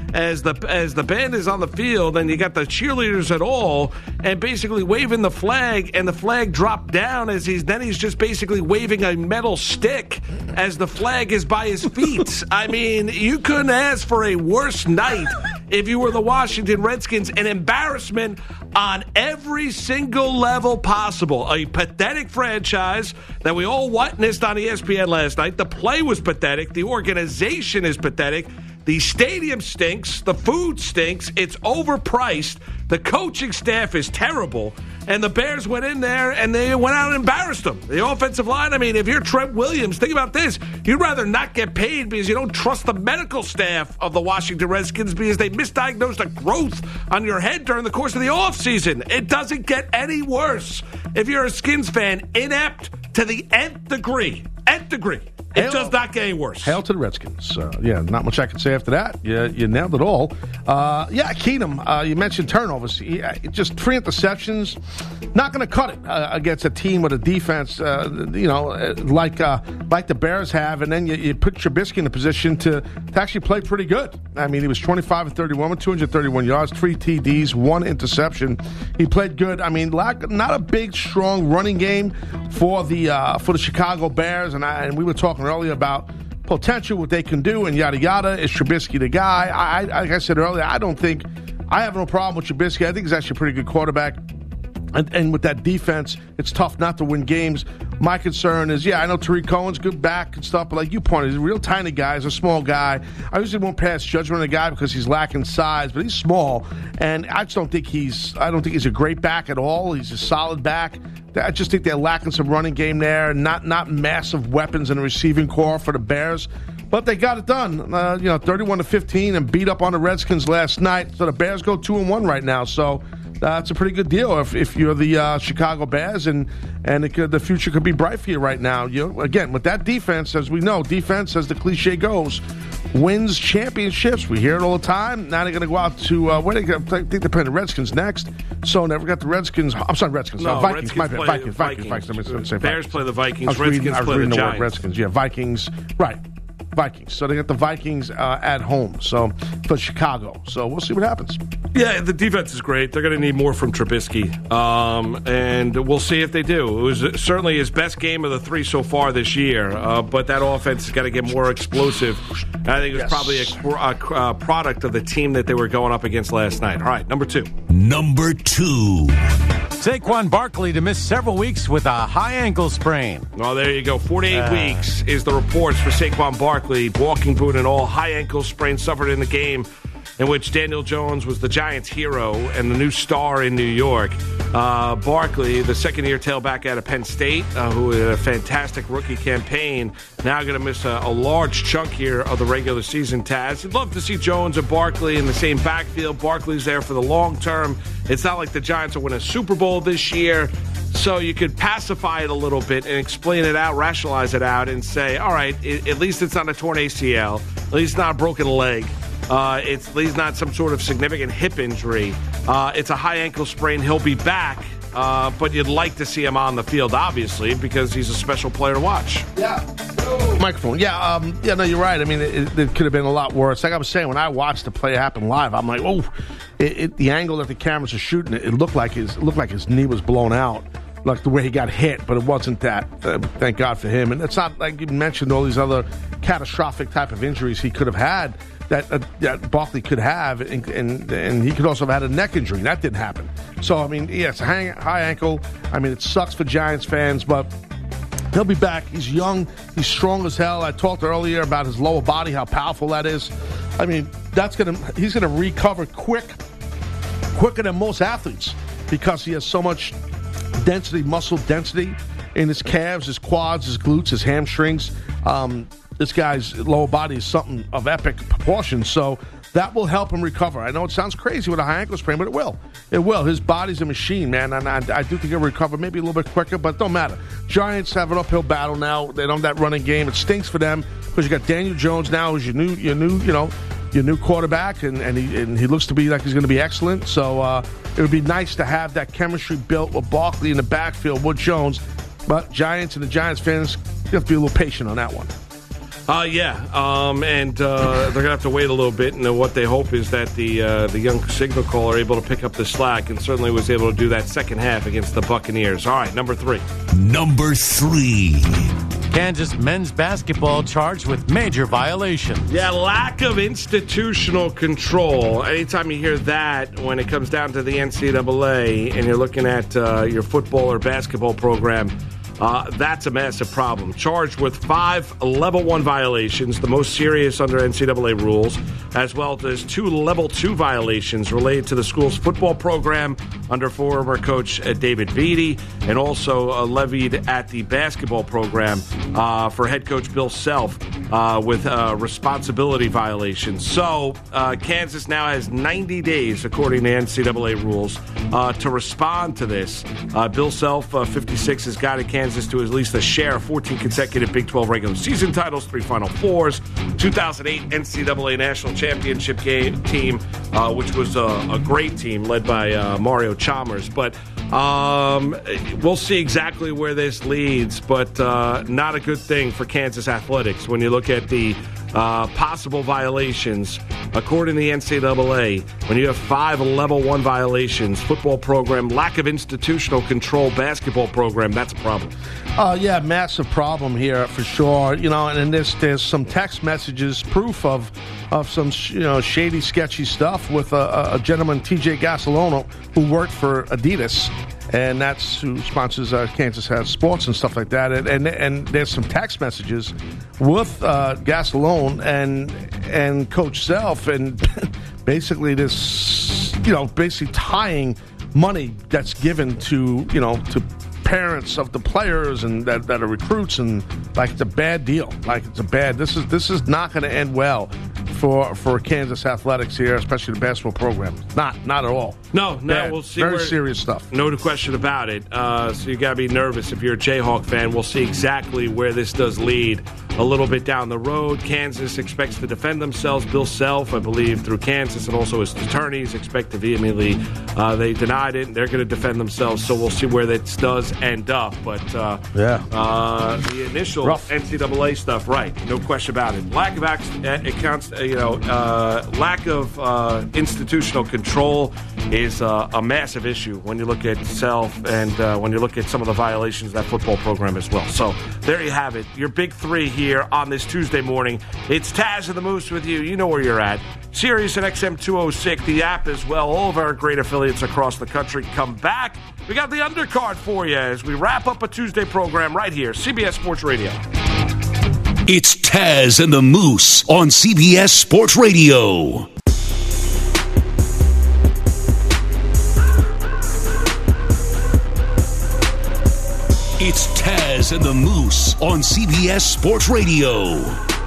[SPEAKER 2] as the as the band is on the field, and you got the cheerleaders at all, and basically waving the flag, and the flag dropped down as he's then he's just basically waving a metal stick as the flag is by his feet. I mean, you couldn't ask for a worse night if you were the Washington Redskins. An embarrassment on every single level possible. A pathetic franchise that we all witnessed on E S P N last night. The play was pathetic. The organization is pathetic. The stadium stinks. The food stinks. It's overpriced. The coaching staff is terrible. And the Bears went in there and they went out and embarrassed them. The offensive line, I mean, if you're Trent Williams, think about this. You'd rather not get paid because you don't trust the medical staff of the Washington Redskins because they misdiagnosed a growth on your head during the course of the offseason. It doesn't get any worse. If you're a Skins fan, inept to the nth degree. Nth degree. It
[SPEAKER 3] Hail,
[SPEAKER 2] does not get any worse.
[SPEAKER 3] Hail to the Redskins. Uh, yeah, not much I can say after that. You, you nailed it all. Uh, yeah, Keenum, uh, you mentioned turnovers. He, uh, just three interceptions. Not going to cut it uh, against a team with a defense, uh, you know, like uh, like the Bears have. And then you, you put Trubisky in a position to, to actually play pretty good. I mean, he was twenty-five and thirty-one with two hundred thirty-one yards, three T Ds, one interception. He played good. I mean, lack, not a big, strong running game for the uh, for the Chicago Bears. And, I, and we were talking earlier about potential, what they can do, and yada yada. Is Trubisky the guy? I, I, like I said earlier, I don't think I have no problem with Trubisky. I think he's actually a pretty good quarterback. And, and with that defense, it's tough not to win games. My concern is, yeah, I know Tariq Cohen's good back and stuff, but like you pointed, he's a real tiny guy. He's a small guy. I usually won't pass judgment on a guy because he's lacking size, but he's small, and I just don't think he's. I don't think he's a great back at all. He's a solid back. I just think they're lacking some running game there. Not not massive weapons in the receiving core for the Bears. But they got it done, uh, you know, thirty-one to fifteen, and beat up on the Redskins last night. So the Bears go two and one right now. So uh, it's a pretty good deal if, if you're the uh, Chicago Bears, and and it could, the future could be bright for you right now. You know, again, with that defense, as we know, defense, as the cliche goes, wins championships. We hear it all the time. Now they're going to go out to uh, where they go. I think they're playing the Redskins next. So never got the Redskins. I'm sorry, Redskins.
[SPEAKER 2] No,
[SPEAKER 3] uh, Vikings.
[SPEAKER 2] Redskins
[SPEAKER 3] My
[SPEAKER 2] play
[SPEAKER 3] Vikings.
[SPEAKER 2] Vikings.
[SPEAKER 3] Vikings. Vikings. Vikings. Say
[SPEAKER 2] Bears
[SPEAKER 3] Vikings.
[SPEAKER 2] play the Vikings.
[SPEAKER 3] I was reading,
[SPEAKER 2] Redskins
[SPEAKER 3] I was
[SPEAKER 2] play
[SPEAKER 3] reading
[SPEAKER 2] the
[SPEAKER 3] the
[SPEAKER 2] Giants.
[SPEAKER 3] word Redskins. Yeah, Vikings. Right. Vikings. So they got the Vikings uh, at home. So for Chicago. So we'll see what happens.
[SPEAKER 2] Yeah, the defense is great. They're going to need more from Trubisky, um, and we'll see if they do. It was certainly his best game of the three so far this year, uh, but that offense has got to get more explosive. And I think it was
[SPEAKER 3] Yes.
[SPEAKER 2] probably a, a, a product of the team that they were going up against last night. All right, number two.
[SPEAKER 5] Number two.
[SPEAKER 7] Saquon Barkley to miss several weeks with a high ankle sprain.
[SPEAKER 2] Well, there you go. forty-eight
[SPEAKER 7] Uh.
[SPEAKER 2] weeks is the reports for Saquon Barkley. Walking boot and all, high ankle sprain suffered in the game in which Daniel Jones was the Giants' hero and the new star in New York. Uh, Barkley, the second-year tailback out of Penn State, uh, who had a fantastic rookie campaign, now going to miss a, a large chunk here of the regular season, Taz. You'd love to see Jones and Barkley in the same backfield. Barkley's there for the long term. It's not like the Giants will win a Super Bowl this year. So you could pacify it a little bit and explain it out, rationalize it out, and say, all right, it, at least it's not a torn A C L. At least it's not a broken leg. Uh, it's at least not some sort of significant hip injury. Uh, it's a high ankle sprain. He'll be back, uh, but you'd like to see him on the field, obviously, because he's a special player to watch.
[SPEAKER 3] Yeah. Microphone. Yeah, um, yeah, no, you're right. I mean, it, it could have been a lot worse. Like I was saying, when I watched the play happen live, I'm like, oh, it, it, the angle that the cameras are shooting, it, it looked like his it looked like his knee was blown out, like the way he got hit, but it wasn't that. Uh, thank God for him. And it's not like you mentioned all these other catastrophic type of injuries he could have had that uh, that Barkley could have, and, and and he could also have had a neck injury. That didn't happen. So, I mean, yeah, it's a high, high ankle. I mean, it sucks for Giants fans, but he'll be back. He's young. He's strong as hell. I talked earlier about his lower body, how powerful that is. I mean, that's gonna he's gonna recover quick, quicker than most athletes because he has so much density, muscle density in his calves, his quads, his glutes, his hamstrings. Um, this guy's lower body is something of epic proportions, so that will help him recover. I know it sounds crazy with a high ankle sprain, but it will. It will. His body's a machine, man, and I, I do think he'll recover maybe a little bit quicker, but it don't matter. Giants have an uphill battle now. They don't have that running game. It stinks for them because you got Daniel Jones now, who's your new, your new, you know, your new quarterback, and, and he and he looks to be like he's going to be excellent. So uh, it would be nice to have that chemistry built with Barkley in the backfield with Jones. But Giants and the Giants fans, you have to be a little patient on that one.
[SPEAKER 2] Uh, yeah, um, and uh, they're going to have to wait a little bit, and uh, what they hope is that the uh, the young signal caller are able to pick up the slack, and certainly was able to do that second half against the Buccaneers. All right, number three.
[SPEAKER 5] Number three.
[SPEAKER 7] Kansas men's basketball charged with major violations.
[SPEAKER 2] Yeah, lack of institutional control. Anytime you hear that when it comes down to the N C double A and you're looking at uh, your football or basketball program, Uh, that's a massive problem. Charged with five level one violations, the most serious under N C double A rules, as well as two level two violations related to the school's football program under former coach uh, David Beatty, and also uh, levied at the basketball program uh, for head coach Bill Self uh, with uh, responsibility violations. So uh, Kansas now has ninety days, according to N C double A rules, uh, to respond to this. Uh, Bill Self, uh, fifty-six, has guided Kansas to at least a share of fourteen consecutive Big twelve regular season titles, three Final Fours, two thousand eight N C double A National Championship game team, uh, which was a, a great team led by uh, Mario Chalmers. But um, we'll see exactly where this leads, but uh, not a good thing for Kansas athletics when you look at the Uh, possible violations. According to the N C double A, when you have five level one violations, football program, lack of institutional control, basketball program, that's a problem.
[SPEAKER 3] Uh, yeah, massive problem here for sure. You know, and, and there's there's some text messages, proof of of some sh- you know shady, sketchy stuff with a, a gentleman, T J Gasolano, who worked for Adidas. And that's who sponsors uh, Kansas Has Sports and stuff like that. And and, and there's some text messages with uh, Gasolone and and Coach Self, and basically this, you know, basically tying money that's given to, you know, to parents of the players and that, that are recruits, and like it's a bad deal. Like it's a bad. This is this is not going to end well for for Kansas athletics here, especially the basketball program. Not not at all.
[SPEAKER 2] No, no,
[SPEAKER 3] Bad.
[SPEAKER 2] we'll see.
[SPEAKER 3] Very
[SPEAKER 2] where,
[SPEAKER 3] serious stuff.
[SPEAKER 2] No question about it. Uh, so you got to be nervous if you're a Jayhawk fan. We'll see exactly where this does lead a little bit down the road. Kansas expects to defend themselves. Bill Self, I believe, through Kansas and also his attorneys, expect to vehemently. Uh, they denied it. They're going to defend themselves. So we'll see where this does end up. But uh,
[SPEAKER 3] yeah,
[SPEAKER 2] uh, the initial
[SPEAKER 3] Rough.
[SPEAKER 2] N C double A stuff, right? No question about it. Lack of ac- it counts, you know, uh, lack of uh, institutional control is uh, a massive issue when you look at Self and uh, when you look at some of the violations of that football program as well. So there you have it. Your big three here on this Tuesday morning. It's Taz and the Moose with you. You know where you're at. Sirius and X M two oh six, the app as well. All of our great affiliates across the country. Come back. We got the undercard for you as we wrap up a Tuesday program right here, C B S Sports Radio.
[SPEAKER 5] It's Taz and the Moose on C B S Sports Radio. It's Taz and the Moose on C B S Sports Radio.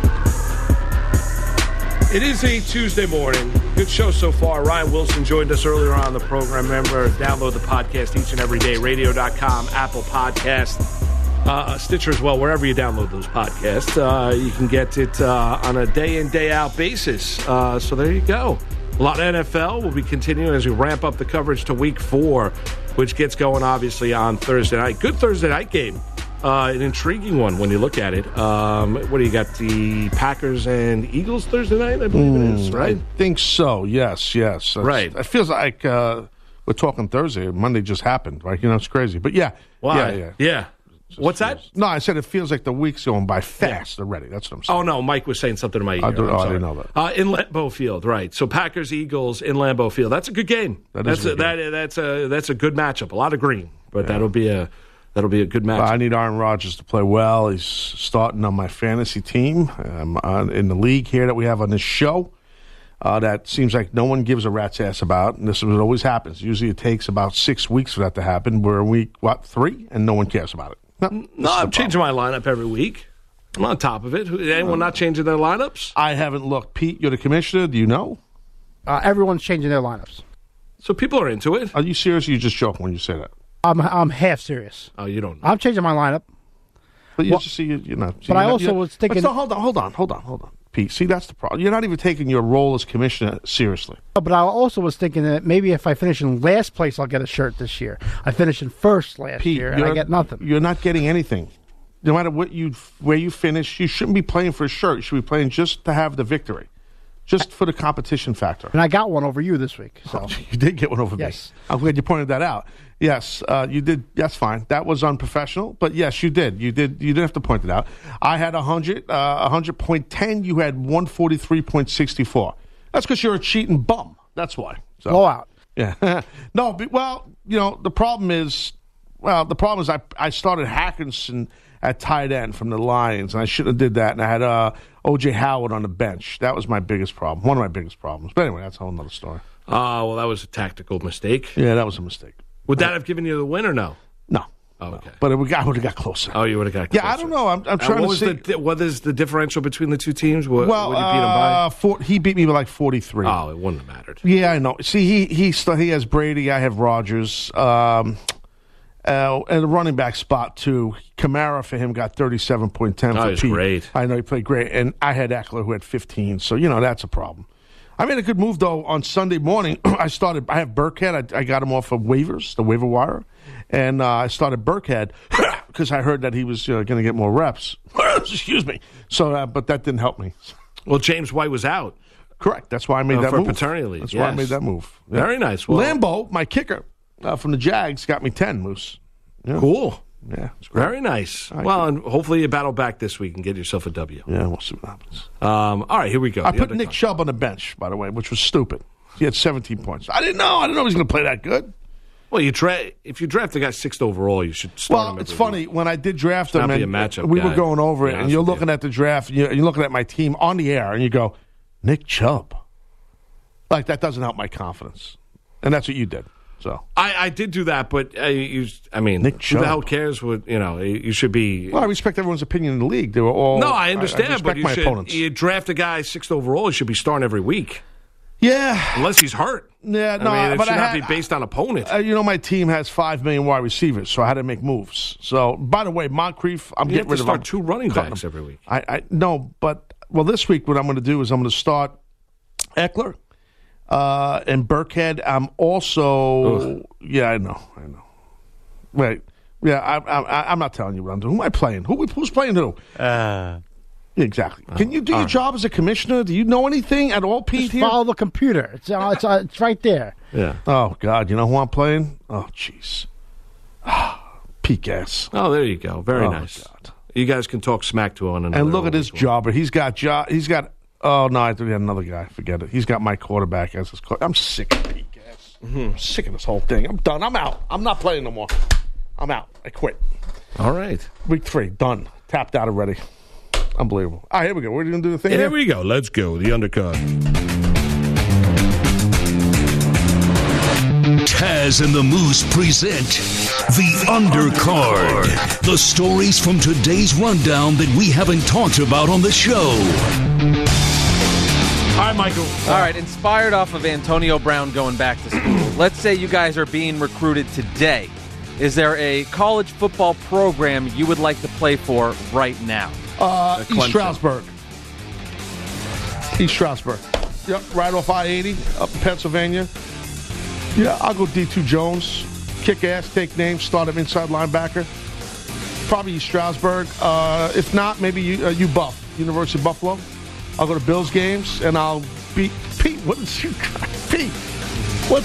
[SPEAKER 2] It is a Tuesday morning. Good show so far. Ryan Wilson joined us earlier on the program. Remember, download the podcast each and every day. radio dot com, Apple Podcast, uh, Stitcher as well, wherever you download those podcasts. Uh, you can get it uh, on a day-in, day-out basis. Uh, so there you go. A lot of N F L will be continuing as we ramp up the coverage to week four, which gets going, obviously, on Thursday night. Good Thursday night game. Uh, an intriguing one when you look at it. Um, what do you got? The Packers and Eagles Thursday night, I believe mm, it is, right?
[SPEAKER 3] I think so, yes, yes. That's,
[SPEAKER 2] right.
[SPEAKER 3] It feels like uh, we're talking Thursday. Monday just happened, right? You know, it's crazy. But yeah.
[SPEAKER 2] Why?
[SPEAKER 3] Yeah, yeah.
[SPEAKER 2] yeah. What's
[SPEAKER 3] feels,
[SPEAKER 2] that?
[SPEAKER 3] No, I said it feels like the week's going by fast yeah. already. That's what I'm saying.
[SPEAKER 2] Oh, no, Mike was saying something to my ear.
[SPEAKER 3] I, do, oh, I didn't know that.
[SPEAKER 2] Uh, in Lambeau Field, right. So Packers, Eagles in Lambeau Field. That's a good game.
[SPEAKER 3] That
[SPEAKER 2] that's
[SPEAKER 3] is a,
[SPEAKER 2] a, that,
[SPEAKER 3] game.
[SPEAKER 2] That's, a, that's a good matchup. A lot of green, but yeah. that'll be a... That'll be a good match.
[SPEAKER 3] I need Aaron Rodgers to play well. He's starting on my fantasy team um, on, in the league here that we have on this show. Uh, that seems like no one gives a rat's ass about. And this is what always happens. Usually it takes about six weeks for that to happen. We're in week, what, three? And no one cares about it. No,
[SPEAKER 2] no I'm changing my lineup every week. I'm on top of it. Anyone um, not changing their lineups?
[SPEAKER 3] I haven't looked. Pete, you're the commissioner. Do you know?
[SPEAKER 11] Uh, everyone's changing their lineups.
[SPEAKER 2] So people are into it.
[SPEAKER 3] Are you serious or you just joking when you say that?
[SPEAKER 11] I'm I'm half serious.
[SPEAKER 2] Oh, you don't know.
[SPEAKER 11] I'm changing my lineup.
[SPEAKER 3] But you
[SPEAKER 11] well,
[SPEAKER 3] just see, you, you're not. See,
[SPEAKER 11] but
[SPEAKER 3] you're
[SPEAKER 11] I
[SPEAKER 3] not,
[SPEAKER 11] also was thinking.
[SPEAKER 3] So hold on, hold on, hold on, hold on, Pete. See, that's the problem. You're not even taking your role as commissioner seriously.
[SPEAKER 11] But I also was thinking that maybe if I finish in last place, I'll get a shirt this year. I finished in first last
[SPEAKER 3] Pete,
[SPEAKER 11] year, and I get nothing.
[SPEAKER 3] You're not getting anything. No matter what you where you finish, you shouldn't be playing for a shirt. You should be playing just to have the victory, just for the competition factor.
[SPEAKER 11] And I got one over you this week. So.
[SPEAKER 3] Oh, you did get one over
[SPEAKER 11] yes.
[SPEAKER 3] me. I'm glad you pointed that out. Yes, uh, you did. That's fine. That was unprofessional, but yes, you did. You did. You didn't have to point it out. I had one hundred, uh, one hundred point ten. You had one forty-three point six four. That's because you're a cheating bum. That's why. So,
[SPEAKER 11] blowout.
[SPEAKER 3] Yeah. no, but, well, you know, the problem is, well, the problem is I I started Hackinson at tight end from the Lions, and I shouldn't have did that. And I had uh, O J Howard on the bench. That was my biggest problem. One of my biggest problems. But anyway, that's a whole other story.
[SPEAKER 2] Oh, uh, well, that was a tactical mistake.
[SPEAKER 3] Yeah, that was a mistake.
[SPEAKER 2] Would that have given you the win or no?
[SPEAKER 3] No.
[SPEAKER 2] Oh, okay.
[SPEAKER 3] No. But it would, I would have got closer.
[SPEAKER 2] Oh, you would have got closer.
[SPEAKER 3] Yeah, I don't know. I'm, I'm trying
[SPEAKER 2] uh, what
[SPEAKER 3] to
[SPEAKER 2] was
[SPEAKER 3] see.
[SPEAKER 2] The, what is the differential between the two teams? What,
[SPEAKER 3] well,
[SPEAKER 2] what did you beat him by?
[SPEAKER 3] Uh, four, he beat me by like forty-three.
[SPEAKER 2] Oh, it wouldn't have mattered.
[SPEAKER 3] Yeah, I know. See, he he st- he has Brady. I have Rodgers. Um, uh, and the running back spot, too. Kamara for him got thirty-seven point one zero
[SPEAKER 2] Oh,
[SPEAKER 3] for
[SPEAKER 2] he's
[SPEAKER 3] Pete.
[SPEAKER 2] great.
[SPEAKER 3] I know he played great. And I had Eckler, who had fifteen. So, you know, that's a problem. I made a good move, though, on Sunday morning. I started, I have Burkhead. I, I got him off of waivers, the waiver wire. And uh, I started Burkhead because I heard that he was uh, going to get more reps. Excuse me. So, uh, but that didn't help me.
[SPEAKER 2] Well, James White was out.
[SPEAKER 3] Correct. That's why I made
[SPEAKER 2] uh,
[SPEAKER 3] that
[SPEAKER 2] for
[SPEAKER 3] move.
[SPEAKER 2] paternity leave.
[SPEAKER 3] That's
[SPEAKER 2] yes.
[SPEAKER 3] why I made that move. Yeah.
[SPEAKER 2] Very nice. Well,
[SPEAKER 3] Lambeau, my kicker uh, from the Jags, got me ten, Moose. Yeah.
[SPEAKER 2] Cool.
[SPEAKER 3] Yeah, it's great.
[SPEAKER 2] Very nice.
[SPEAKER 3] Right.
[SPEAKER 2] Well, and hopefully you battle back this week and get yourself a W.
[SPEAKER 3] Yeah, we'll see what happens.
[SPEAKER 2] Um, all right, here we go.
[SPEAKER 3] I
[SPEAKER 2] The
[SPEAKER 3] put
[SPEAKER 2] undercard.
[SPEAKER 3] Nick Chubb on the bench, by the way, which was stupid. He had seventeen points. I didn't know. I didn't know he was going to play that good.
[SPEAKER 2] Well, you dra- if you draft the guy sixth overall, you should start him.
[SPEAKER 3] Well, it's
[SPEAKER 2] every
[SPEAKER 3] funny.
[SPEAKER 2] week.
[SPEAKER 3] When I did draft
[SPEAKER 2] Should
[SPEAKER 3] him,
[SPEAKER 2] not be
[SPEAKER 3] and
[SPEAKER 2] a matchup
[SPEAKER 3] we
[SPEAKER 2] guy,
[SPEAKER 3] were going over
[SPEAKER 2] to
[SPEAKER 3] it,
[SPEAKER 2] be
[SPEAKER 3] and
[SPEAKER 2] honest
[SPEAKER 3] you're
[SPEAKER 2] with
[SPEAKER 3] looking
[SPEAKER 2] you.
[SPEAKER 3] at the draft, you're, you're looking at my team on the air, and you go, Nick Chubb. Like, that doesn't help my confidence. And that's what you did. So
[SPEAKER 2] I, I did do that, but uh, you, I mean,
[SPEAKER 3] Nick
[SPEAKER 2] who
[SPEAKER 3] Chubb.
[SPEAKER 2] the hell cares? What you know, you should be.
[SPEAKER 3] Well, I respect everyone's opinion in the league. They were all.
[SPEAKER 2] No, I understand,
[SPEAKER 3] I, I respect
[SPEAKER 2] but you
[SPEAKER 3] my
[SPEAKER 2] should.
[SPEAKER 3] opponents.
[SPEAKER 2] You draft a guy sixth overall, he should be starting every week.
[SPEAKER 3] Yeah,
[SPEAKER 2] unless he's hurt.
[SPEAKER 3] Yeah, no,
[SPEAKER 2] I mean, it
[SPEAKER 3] but
[SPEAKER 2] should
[SPEAKER 3] I
[SPEAKER 2] not
[SPEAKER 3] had,
[SPEAKER 2] be based on opponent.
[SPEAKER 3] Uh, you know, my team has five million wide receivers, so I had to make moves. So, by the way, Moncrief, I'm
[SPEAKER 2] you
[SPEAKER 3] getting
[SPEAKER 2] have to
[SPEAKER 3] rid
[SPEAKER 2] start
[SPEAKER 3] of
[SPEAKER 2] two running
[SPEAKER 3] cutting
[SPEAKER 2] backs
[SPEAKER 3] him.
[SPEAKER 2] every week.
[SPEAKER 3] I, I no, but well, this week what I'm going to do is I'm going to start Eckler uh, and Burkhead. I'm also, Ugh. yeah, I know, I know. Wait, yeah, I, I, I'm not telling you what I'm doing. Who am I playing? Who who's playing who?
[SPEAKER 7] Uh,
[SPEAKER 3] exactly. Can you do your
[SPEAKER 2] right.
[SPEAKER 3] job as a commissioner? Do you know anything at all, Pete?
[SPEAKER 11] Just
[SPEAKER 3] Here?
[SPEAKER 11] follow the computer. It's uh, it's uh, it's right there.
[SPEAKER 2] Yeah.
[SPEAKER 3] Oh God, you know who I'm playing? Oh jeez. Pete Gas.
[SPEAKER 2] Oh, there you go. Very
[SPEAKER 3] Oh,
[SPEAKER 2] nice.
[SPEAKER 3] God.
[SPEAKER 2] You guys can talk smack to one another.
[SPEAKER 3] And look at this
[SPEAKER 2] always.
[SPEAKER 3] jobber. He's got job. He's got. Oh no, I thought he had another guy. Forget it. He's got my quarterback as his. I'm sick of Pete Gas. Mm-hmm. I'm sick of this whole thing. I'm done. I'm out. I'm not playing no more. I'm out. I quit.
[SPEAKER 2] All right.
[SPEAKER 3] Week three done. Tapped out already. Unbelievable. All right, here we go. We're going to do the thing.
[SPEAKER 2] Here
[SPEAKER 3] here?
[SPEAKER 2] we go. Let's go. The undercard.
[SPEAKER 5] Taz and the Moose present The Undercard. The stories from today's rundown that we haven't talked about on the show.
[SPEAKER 2] All right, Michael.
[SPEAKER 12] All right, inspired off of Antonio Brown going back to school, let's say you guys are being recruited today. Is there a college football program you would like to play for right now?
[SPEAKER 3] Uh, East Stroudsburg. East Stroudsburg. Yep, right off I eighty up in Pennsylvania. Yeah, I'll go D two Jones. Kick ass, take names, start him inside linebacker. Probably East Stroudsburg. Uh, if not, maybe you, uh, U Buff, University of Buffalo. I'll go to Bills games and I'll beat Pete. What is you, Pete? What?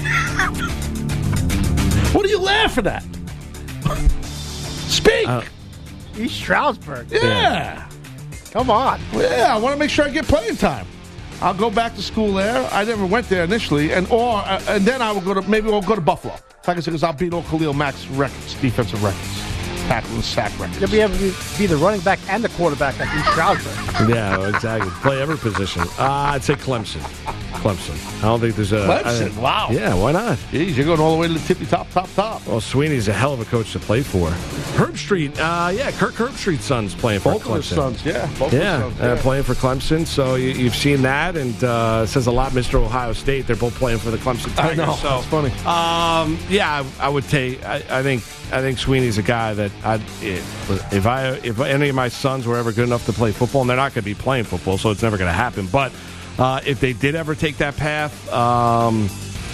[SPEAKER 3] What are you laughing at? Speak.
[SPEAKER 2] Uh,
[SPEAKER 11] East Stroudsburg.
[SPEAKER 3] Yeah. yeah.
[SPEAKER 11] Come on.
[SPEAKER 3] Yeah, I want to make sure I get playing time. I'll go back to school there. I never went there initially, and or uh, and then I will go to maybe I'll go to Buffalo. Like I said, because I'll beat all Khalil Mack's records, defensive records, tackle and sack records.
[SPEAKER 11] You'll be able to be the running back and the quarterback at East Stroudsburg.
[SPEAKER 2] Yeah, exactly. Play every position. Uh, I'd say Clemson. Clemson. I don't think there's a...
[SPEAKER 3] Clemson?
[SPEAKER 2] I,
[SPEAKER 3] wow.
[SPEAKER 2] Yeah, why not?
[SPEAKER 3] Jeez, you're going all the way to the tippy top, top, top.
[SPEAKER 2] Well, Sweeney's a hell of a coach to play for. Herb Street, uh, yeah, Kirk Herbstreit's son's playing for
[SPEAKER 3] Both
[SPEAKER 2] Clemson.
[SPEAKER 3] of his sons, yeah. Both
[SPEAKER 2] yeah,
[SPEAKER 3] of his sons,
[SPEAKER 2] uh,
[SPEAKER 3] yeah.
[SPEAKER 2] playing for Clemson. So you, you've seen that, and uh, it says a lot. Mister Ohio State, they're both playing for the Clemson Tigers.
[SPEAKER 3] I know.
[SPEAKER 2] So,
[SPEAKER 3] That's funny.
[SPEAKER 2] Um, yeah, I, I would take. I, I think. I think Sweeney's a guy that I'd, if I if any of my sons were ever good enough to play football, and they're not going to be playing football, so it's never going to happen. But uh, if they did ever take that path, um,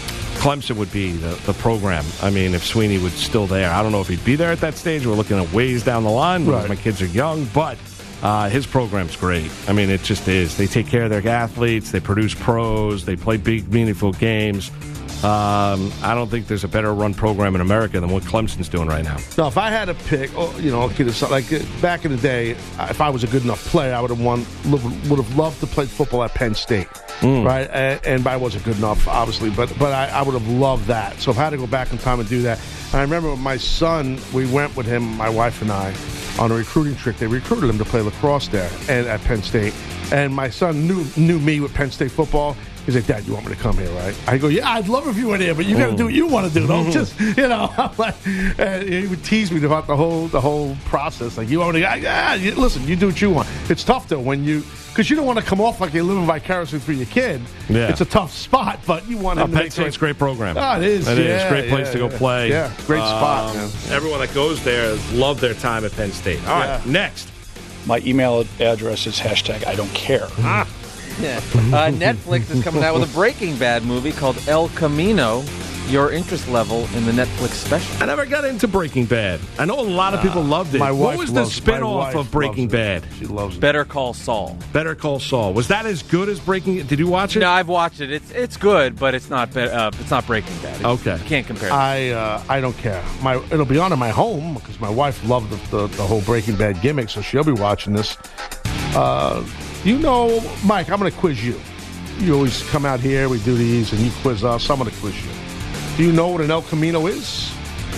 [SPEAKER 2] Clemson would be the, the program. I mean, if Sweeney was still there. I don't know if he'd be there at that stage. We're looking at ways down the line.
[SPEAKER 3] Right.
[SPEAKER 2] My kids are young, but uh, his program's great. I mean, it just is. They take care of their athletes. They produce pros. They play big, meaningful games. Um, I don't think there's a better run program in America than what Clemson's doing right now.
[SPEAKER 3] No, if I had to pick, oh, you know, okay, so like uh, back in the day, if I was a good enough player, I would have won, would have loved to play football at Penn State, mm. right? And, and I wasn't good enough, obviously, but but I, I would have loved that. So if I had to go back in time and do that, and I remember with my son, we went with him, my wife and I, on a recruiting trip. They recruited him to play lacrosse there and at Penn State, and my son knew knew me with Penn State football. He's like, Dad, you want me to come here, right? I go, yeah, I'd love if you were here, but you got to do what you want to do. Don't just, you know. I'm like, and he would tease me about the whole the whole process. Like, you want me to, yeah, you, listen, you do what you want. It's tough, though, when you, because you don't want to come off like you're living vicariously through your kid.
[SPEAKER 2] Yeah.
[SPEAKER 3] It's a tough spot, but you want
[SPEAKER 2] no,
[SPEAKER 3] him to
[SPEAKER 2] Penn
[SPEAKER 3] make
[SPEAKER 2] State's a great program.
[SPEAKER 3] Oh, it is.
[SPEAKER 2] It
[SPEAKER 3] yeah,
[SPEAKER 2] is. Great place
[SPEAKER 3] yeah,
[SPEAKER 2] to go
[SPEAKER 3] yeah.
[SPEAKER 2] play.
[SPEAKER 3] Yeah, great spot,
[SPEAKER 2] um,
[SPEAKER 3] man.
[SPEAKER 2] Everyone that goes there love their time at Penn State. All
[SPEAKER 3] Yeah.
[SPEAKER 2] right, next.
[SPEAKER 13] My email address is hashtag I don't care.
[SPEAKER 2] Ah.
[SPEAKER 12] Yeah. Uh, Netflix is coming out with a Breaking Bad movie called El Camino. Your interest level in the Netflix special?
[SPEAKER 2] I never got into Breaking Bad. I know a lot of people loved it.
[SPEAKER 3] my
[SPEAKER 2] What
[SPEAKER 3] wife
[SPEAKER 2] was the
[SPEAKER 3] loves- my
[SPEAKER 2] spinoff
[SPEAKER 3] wife
[SPEAKER 2] of Breaking
[SPEAKER 3] loves it.
[SPEAKER 2] Bad?
[SPEAKER 3] She loves it.
[SPEAKER 12] Better Call Saul.
[SPEAKER 2] Better Call Saul. Was that as good as Breaking? Did you watch it?
[SPEAKER 12] No, I've watched it. It's it's good, but it's not be- uh, it's not Breaking Bad. It's,
[SPEAKER 2] Okay.
[SPEAKER 12] you can't compare.
[SPEAKER 3] I uh, I don't care. My it'll be on in my home because my wife loved the, the, the whole Breaking Bad gimmick, so she'll be watching this. Uh, you know, Mike, I'm going to quiz you. You always come out here, we do these, and you quiz us. So I'm going to quiz you. Do you know what an El Camino is?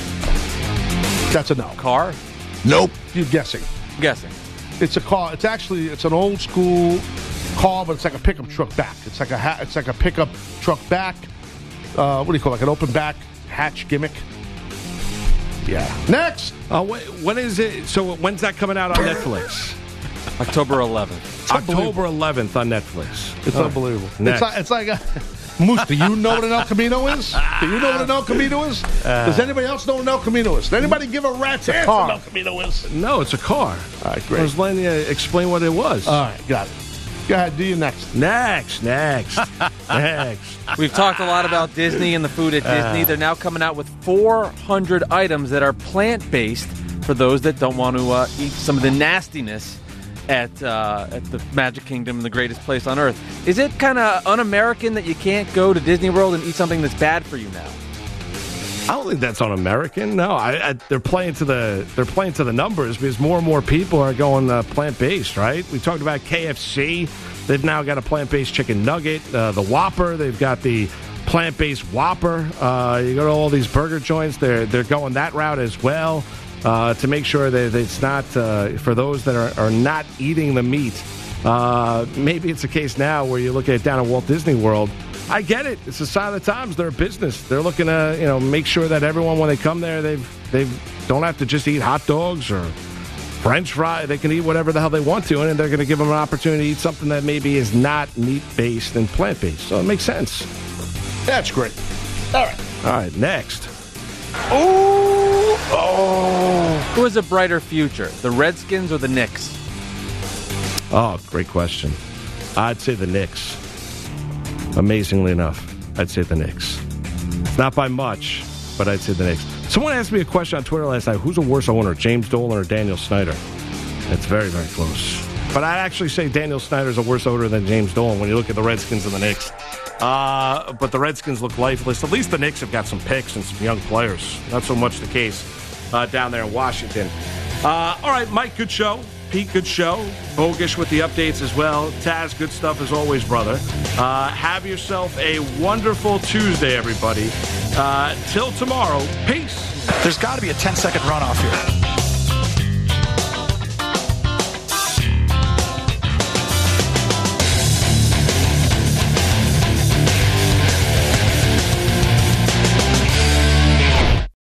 [SPEAKER 3] That's a no.
[SPEAKER 12] Car?
[SPEAKER 3] Nope. You're guessing.
[SPEAKER 12] I'm guessing.
[SPEAKER 3] It's a car. It's actually it's an old school car, but it's like a pickup truck back. It's like a ha- it's like a pickup truck back. Uh, what do you call it? Like an open back hatch gimmick. Yeah. Next.
[SPEAKER 2] Uh, wh- when is it? So when's that coming out on Netflix?
[SPEAKER 12] October eleventh.
[SPEAKER 2] October eleventh on Netflix.
[SPEAKER 3] It's
[SPEAKER 2] All
[SPEAKER 3] unbelievable.
[SPEAKER 2] Right. Next.
[SPEAKER 3] It's like, it's like a, Moose, do you know what an El Camino is? Do you know what an El Camino is? Does anybody else know what an El Camino is? Does anybody give a rat's ass what an El Camino is?
[SPEAKER 2] No, it's a car.
[SPEAKER 3] All right,
[SPEAKER 2] I
[SPEAKER 3] great.
[SPEAKER 2] was letting you explain what it was.
[SPEAKER 3] All right, got it. Go ahead, do you next.
[SPEAKER 2] Next, next, next.
[SPEAKER 12] We've talked a lot about Disney and the food at Disney. They're now coming out with four hundred items that are plant-based for those that don't want to uh, eat some of the nastiness at uh, at the Magic Kingdom, the greatest place on earth. Is it kind of un-American that you can't go to Disney World and eat something that's bad for you now?
[SPEAKER 2] I don't think that's un-American. No, I, I, they're playing to the they're playing to the numbers because more and more people are going uh, plant-based. Right? We talked about K F C. They've now got a plant-based chicken nugget. Uh, the Whopper. They've got the plant-based Whopper. Uh, you go to all these burger joints. They're they're going that route as well. Uh, to make sure that it's not, uh, for those that are, are not eating the meat. Uh, maybe it's a case now where you look at it down at Walt Disney World. I get it. It's a sign of the times. They're a business. They're looking to, you know, make sure that everyone, when they come there, they've they don't have to just eat hot dogs or French fry. They can eat whatever the hell they want to, and they're going to give them an opportunity to eat something that maybe is not meat-based and plant-based. So it makes sense.
[SPEAKER 3] That's great. All right.
[SPEAKER 2] All right, next.
[SPEAKER 3] Oh, oh.
[SPEAKER 12] Who has a brighter future, the Redskins or the Knicks?
[SPEAKER 2] Oh, great question. I'd say the Knicks. Amazingly enough, I'd say the Knicks. Not by much, but I'd say the Knicks. Someone asked me a question on Twitter last night. Who's a worse owner, James Dolan or Daniel Snyder? It's very, very close. But I'd actually say Daniel Snyder's a worse owner than James Dolan when you look at the Redskins and the Knicks. Uh, but the Redskins look lifeless. At least the Knicks have got some picks and some young players. Not so much the case uh, down there in Washington. Uh, all right, Mike, good show. Pete, good show. Bogish with the updates as well. Taz, good stuff as always, brother. Uh, have yourself a wonderful Tuesday, everybody. Uh, till tomorrow, peace.
[SPEAKER 14] There's got to be a ten-second runoff here.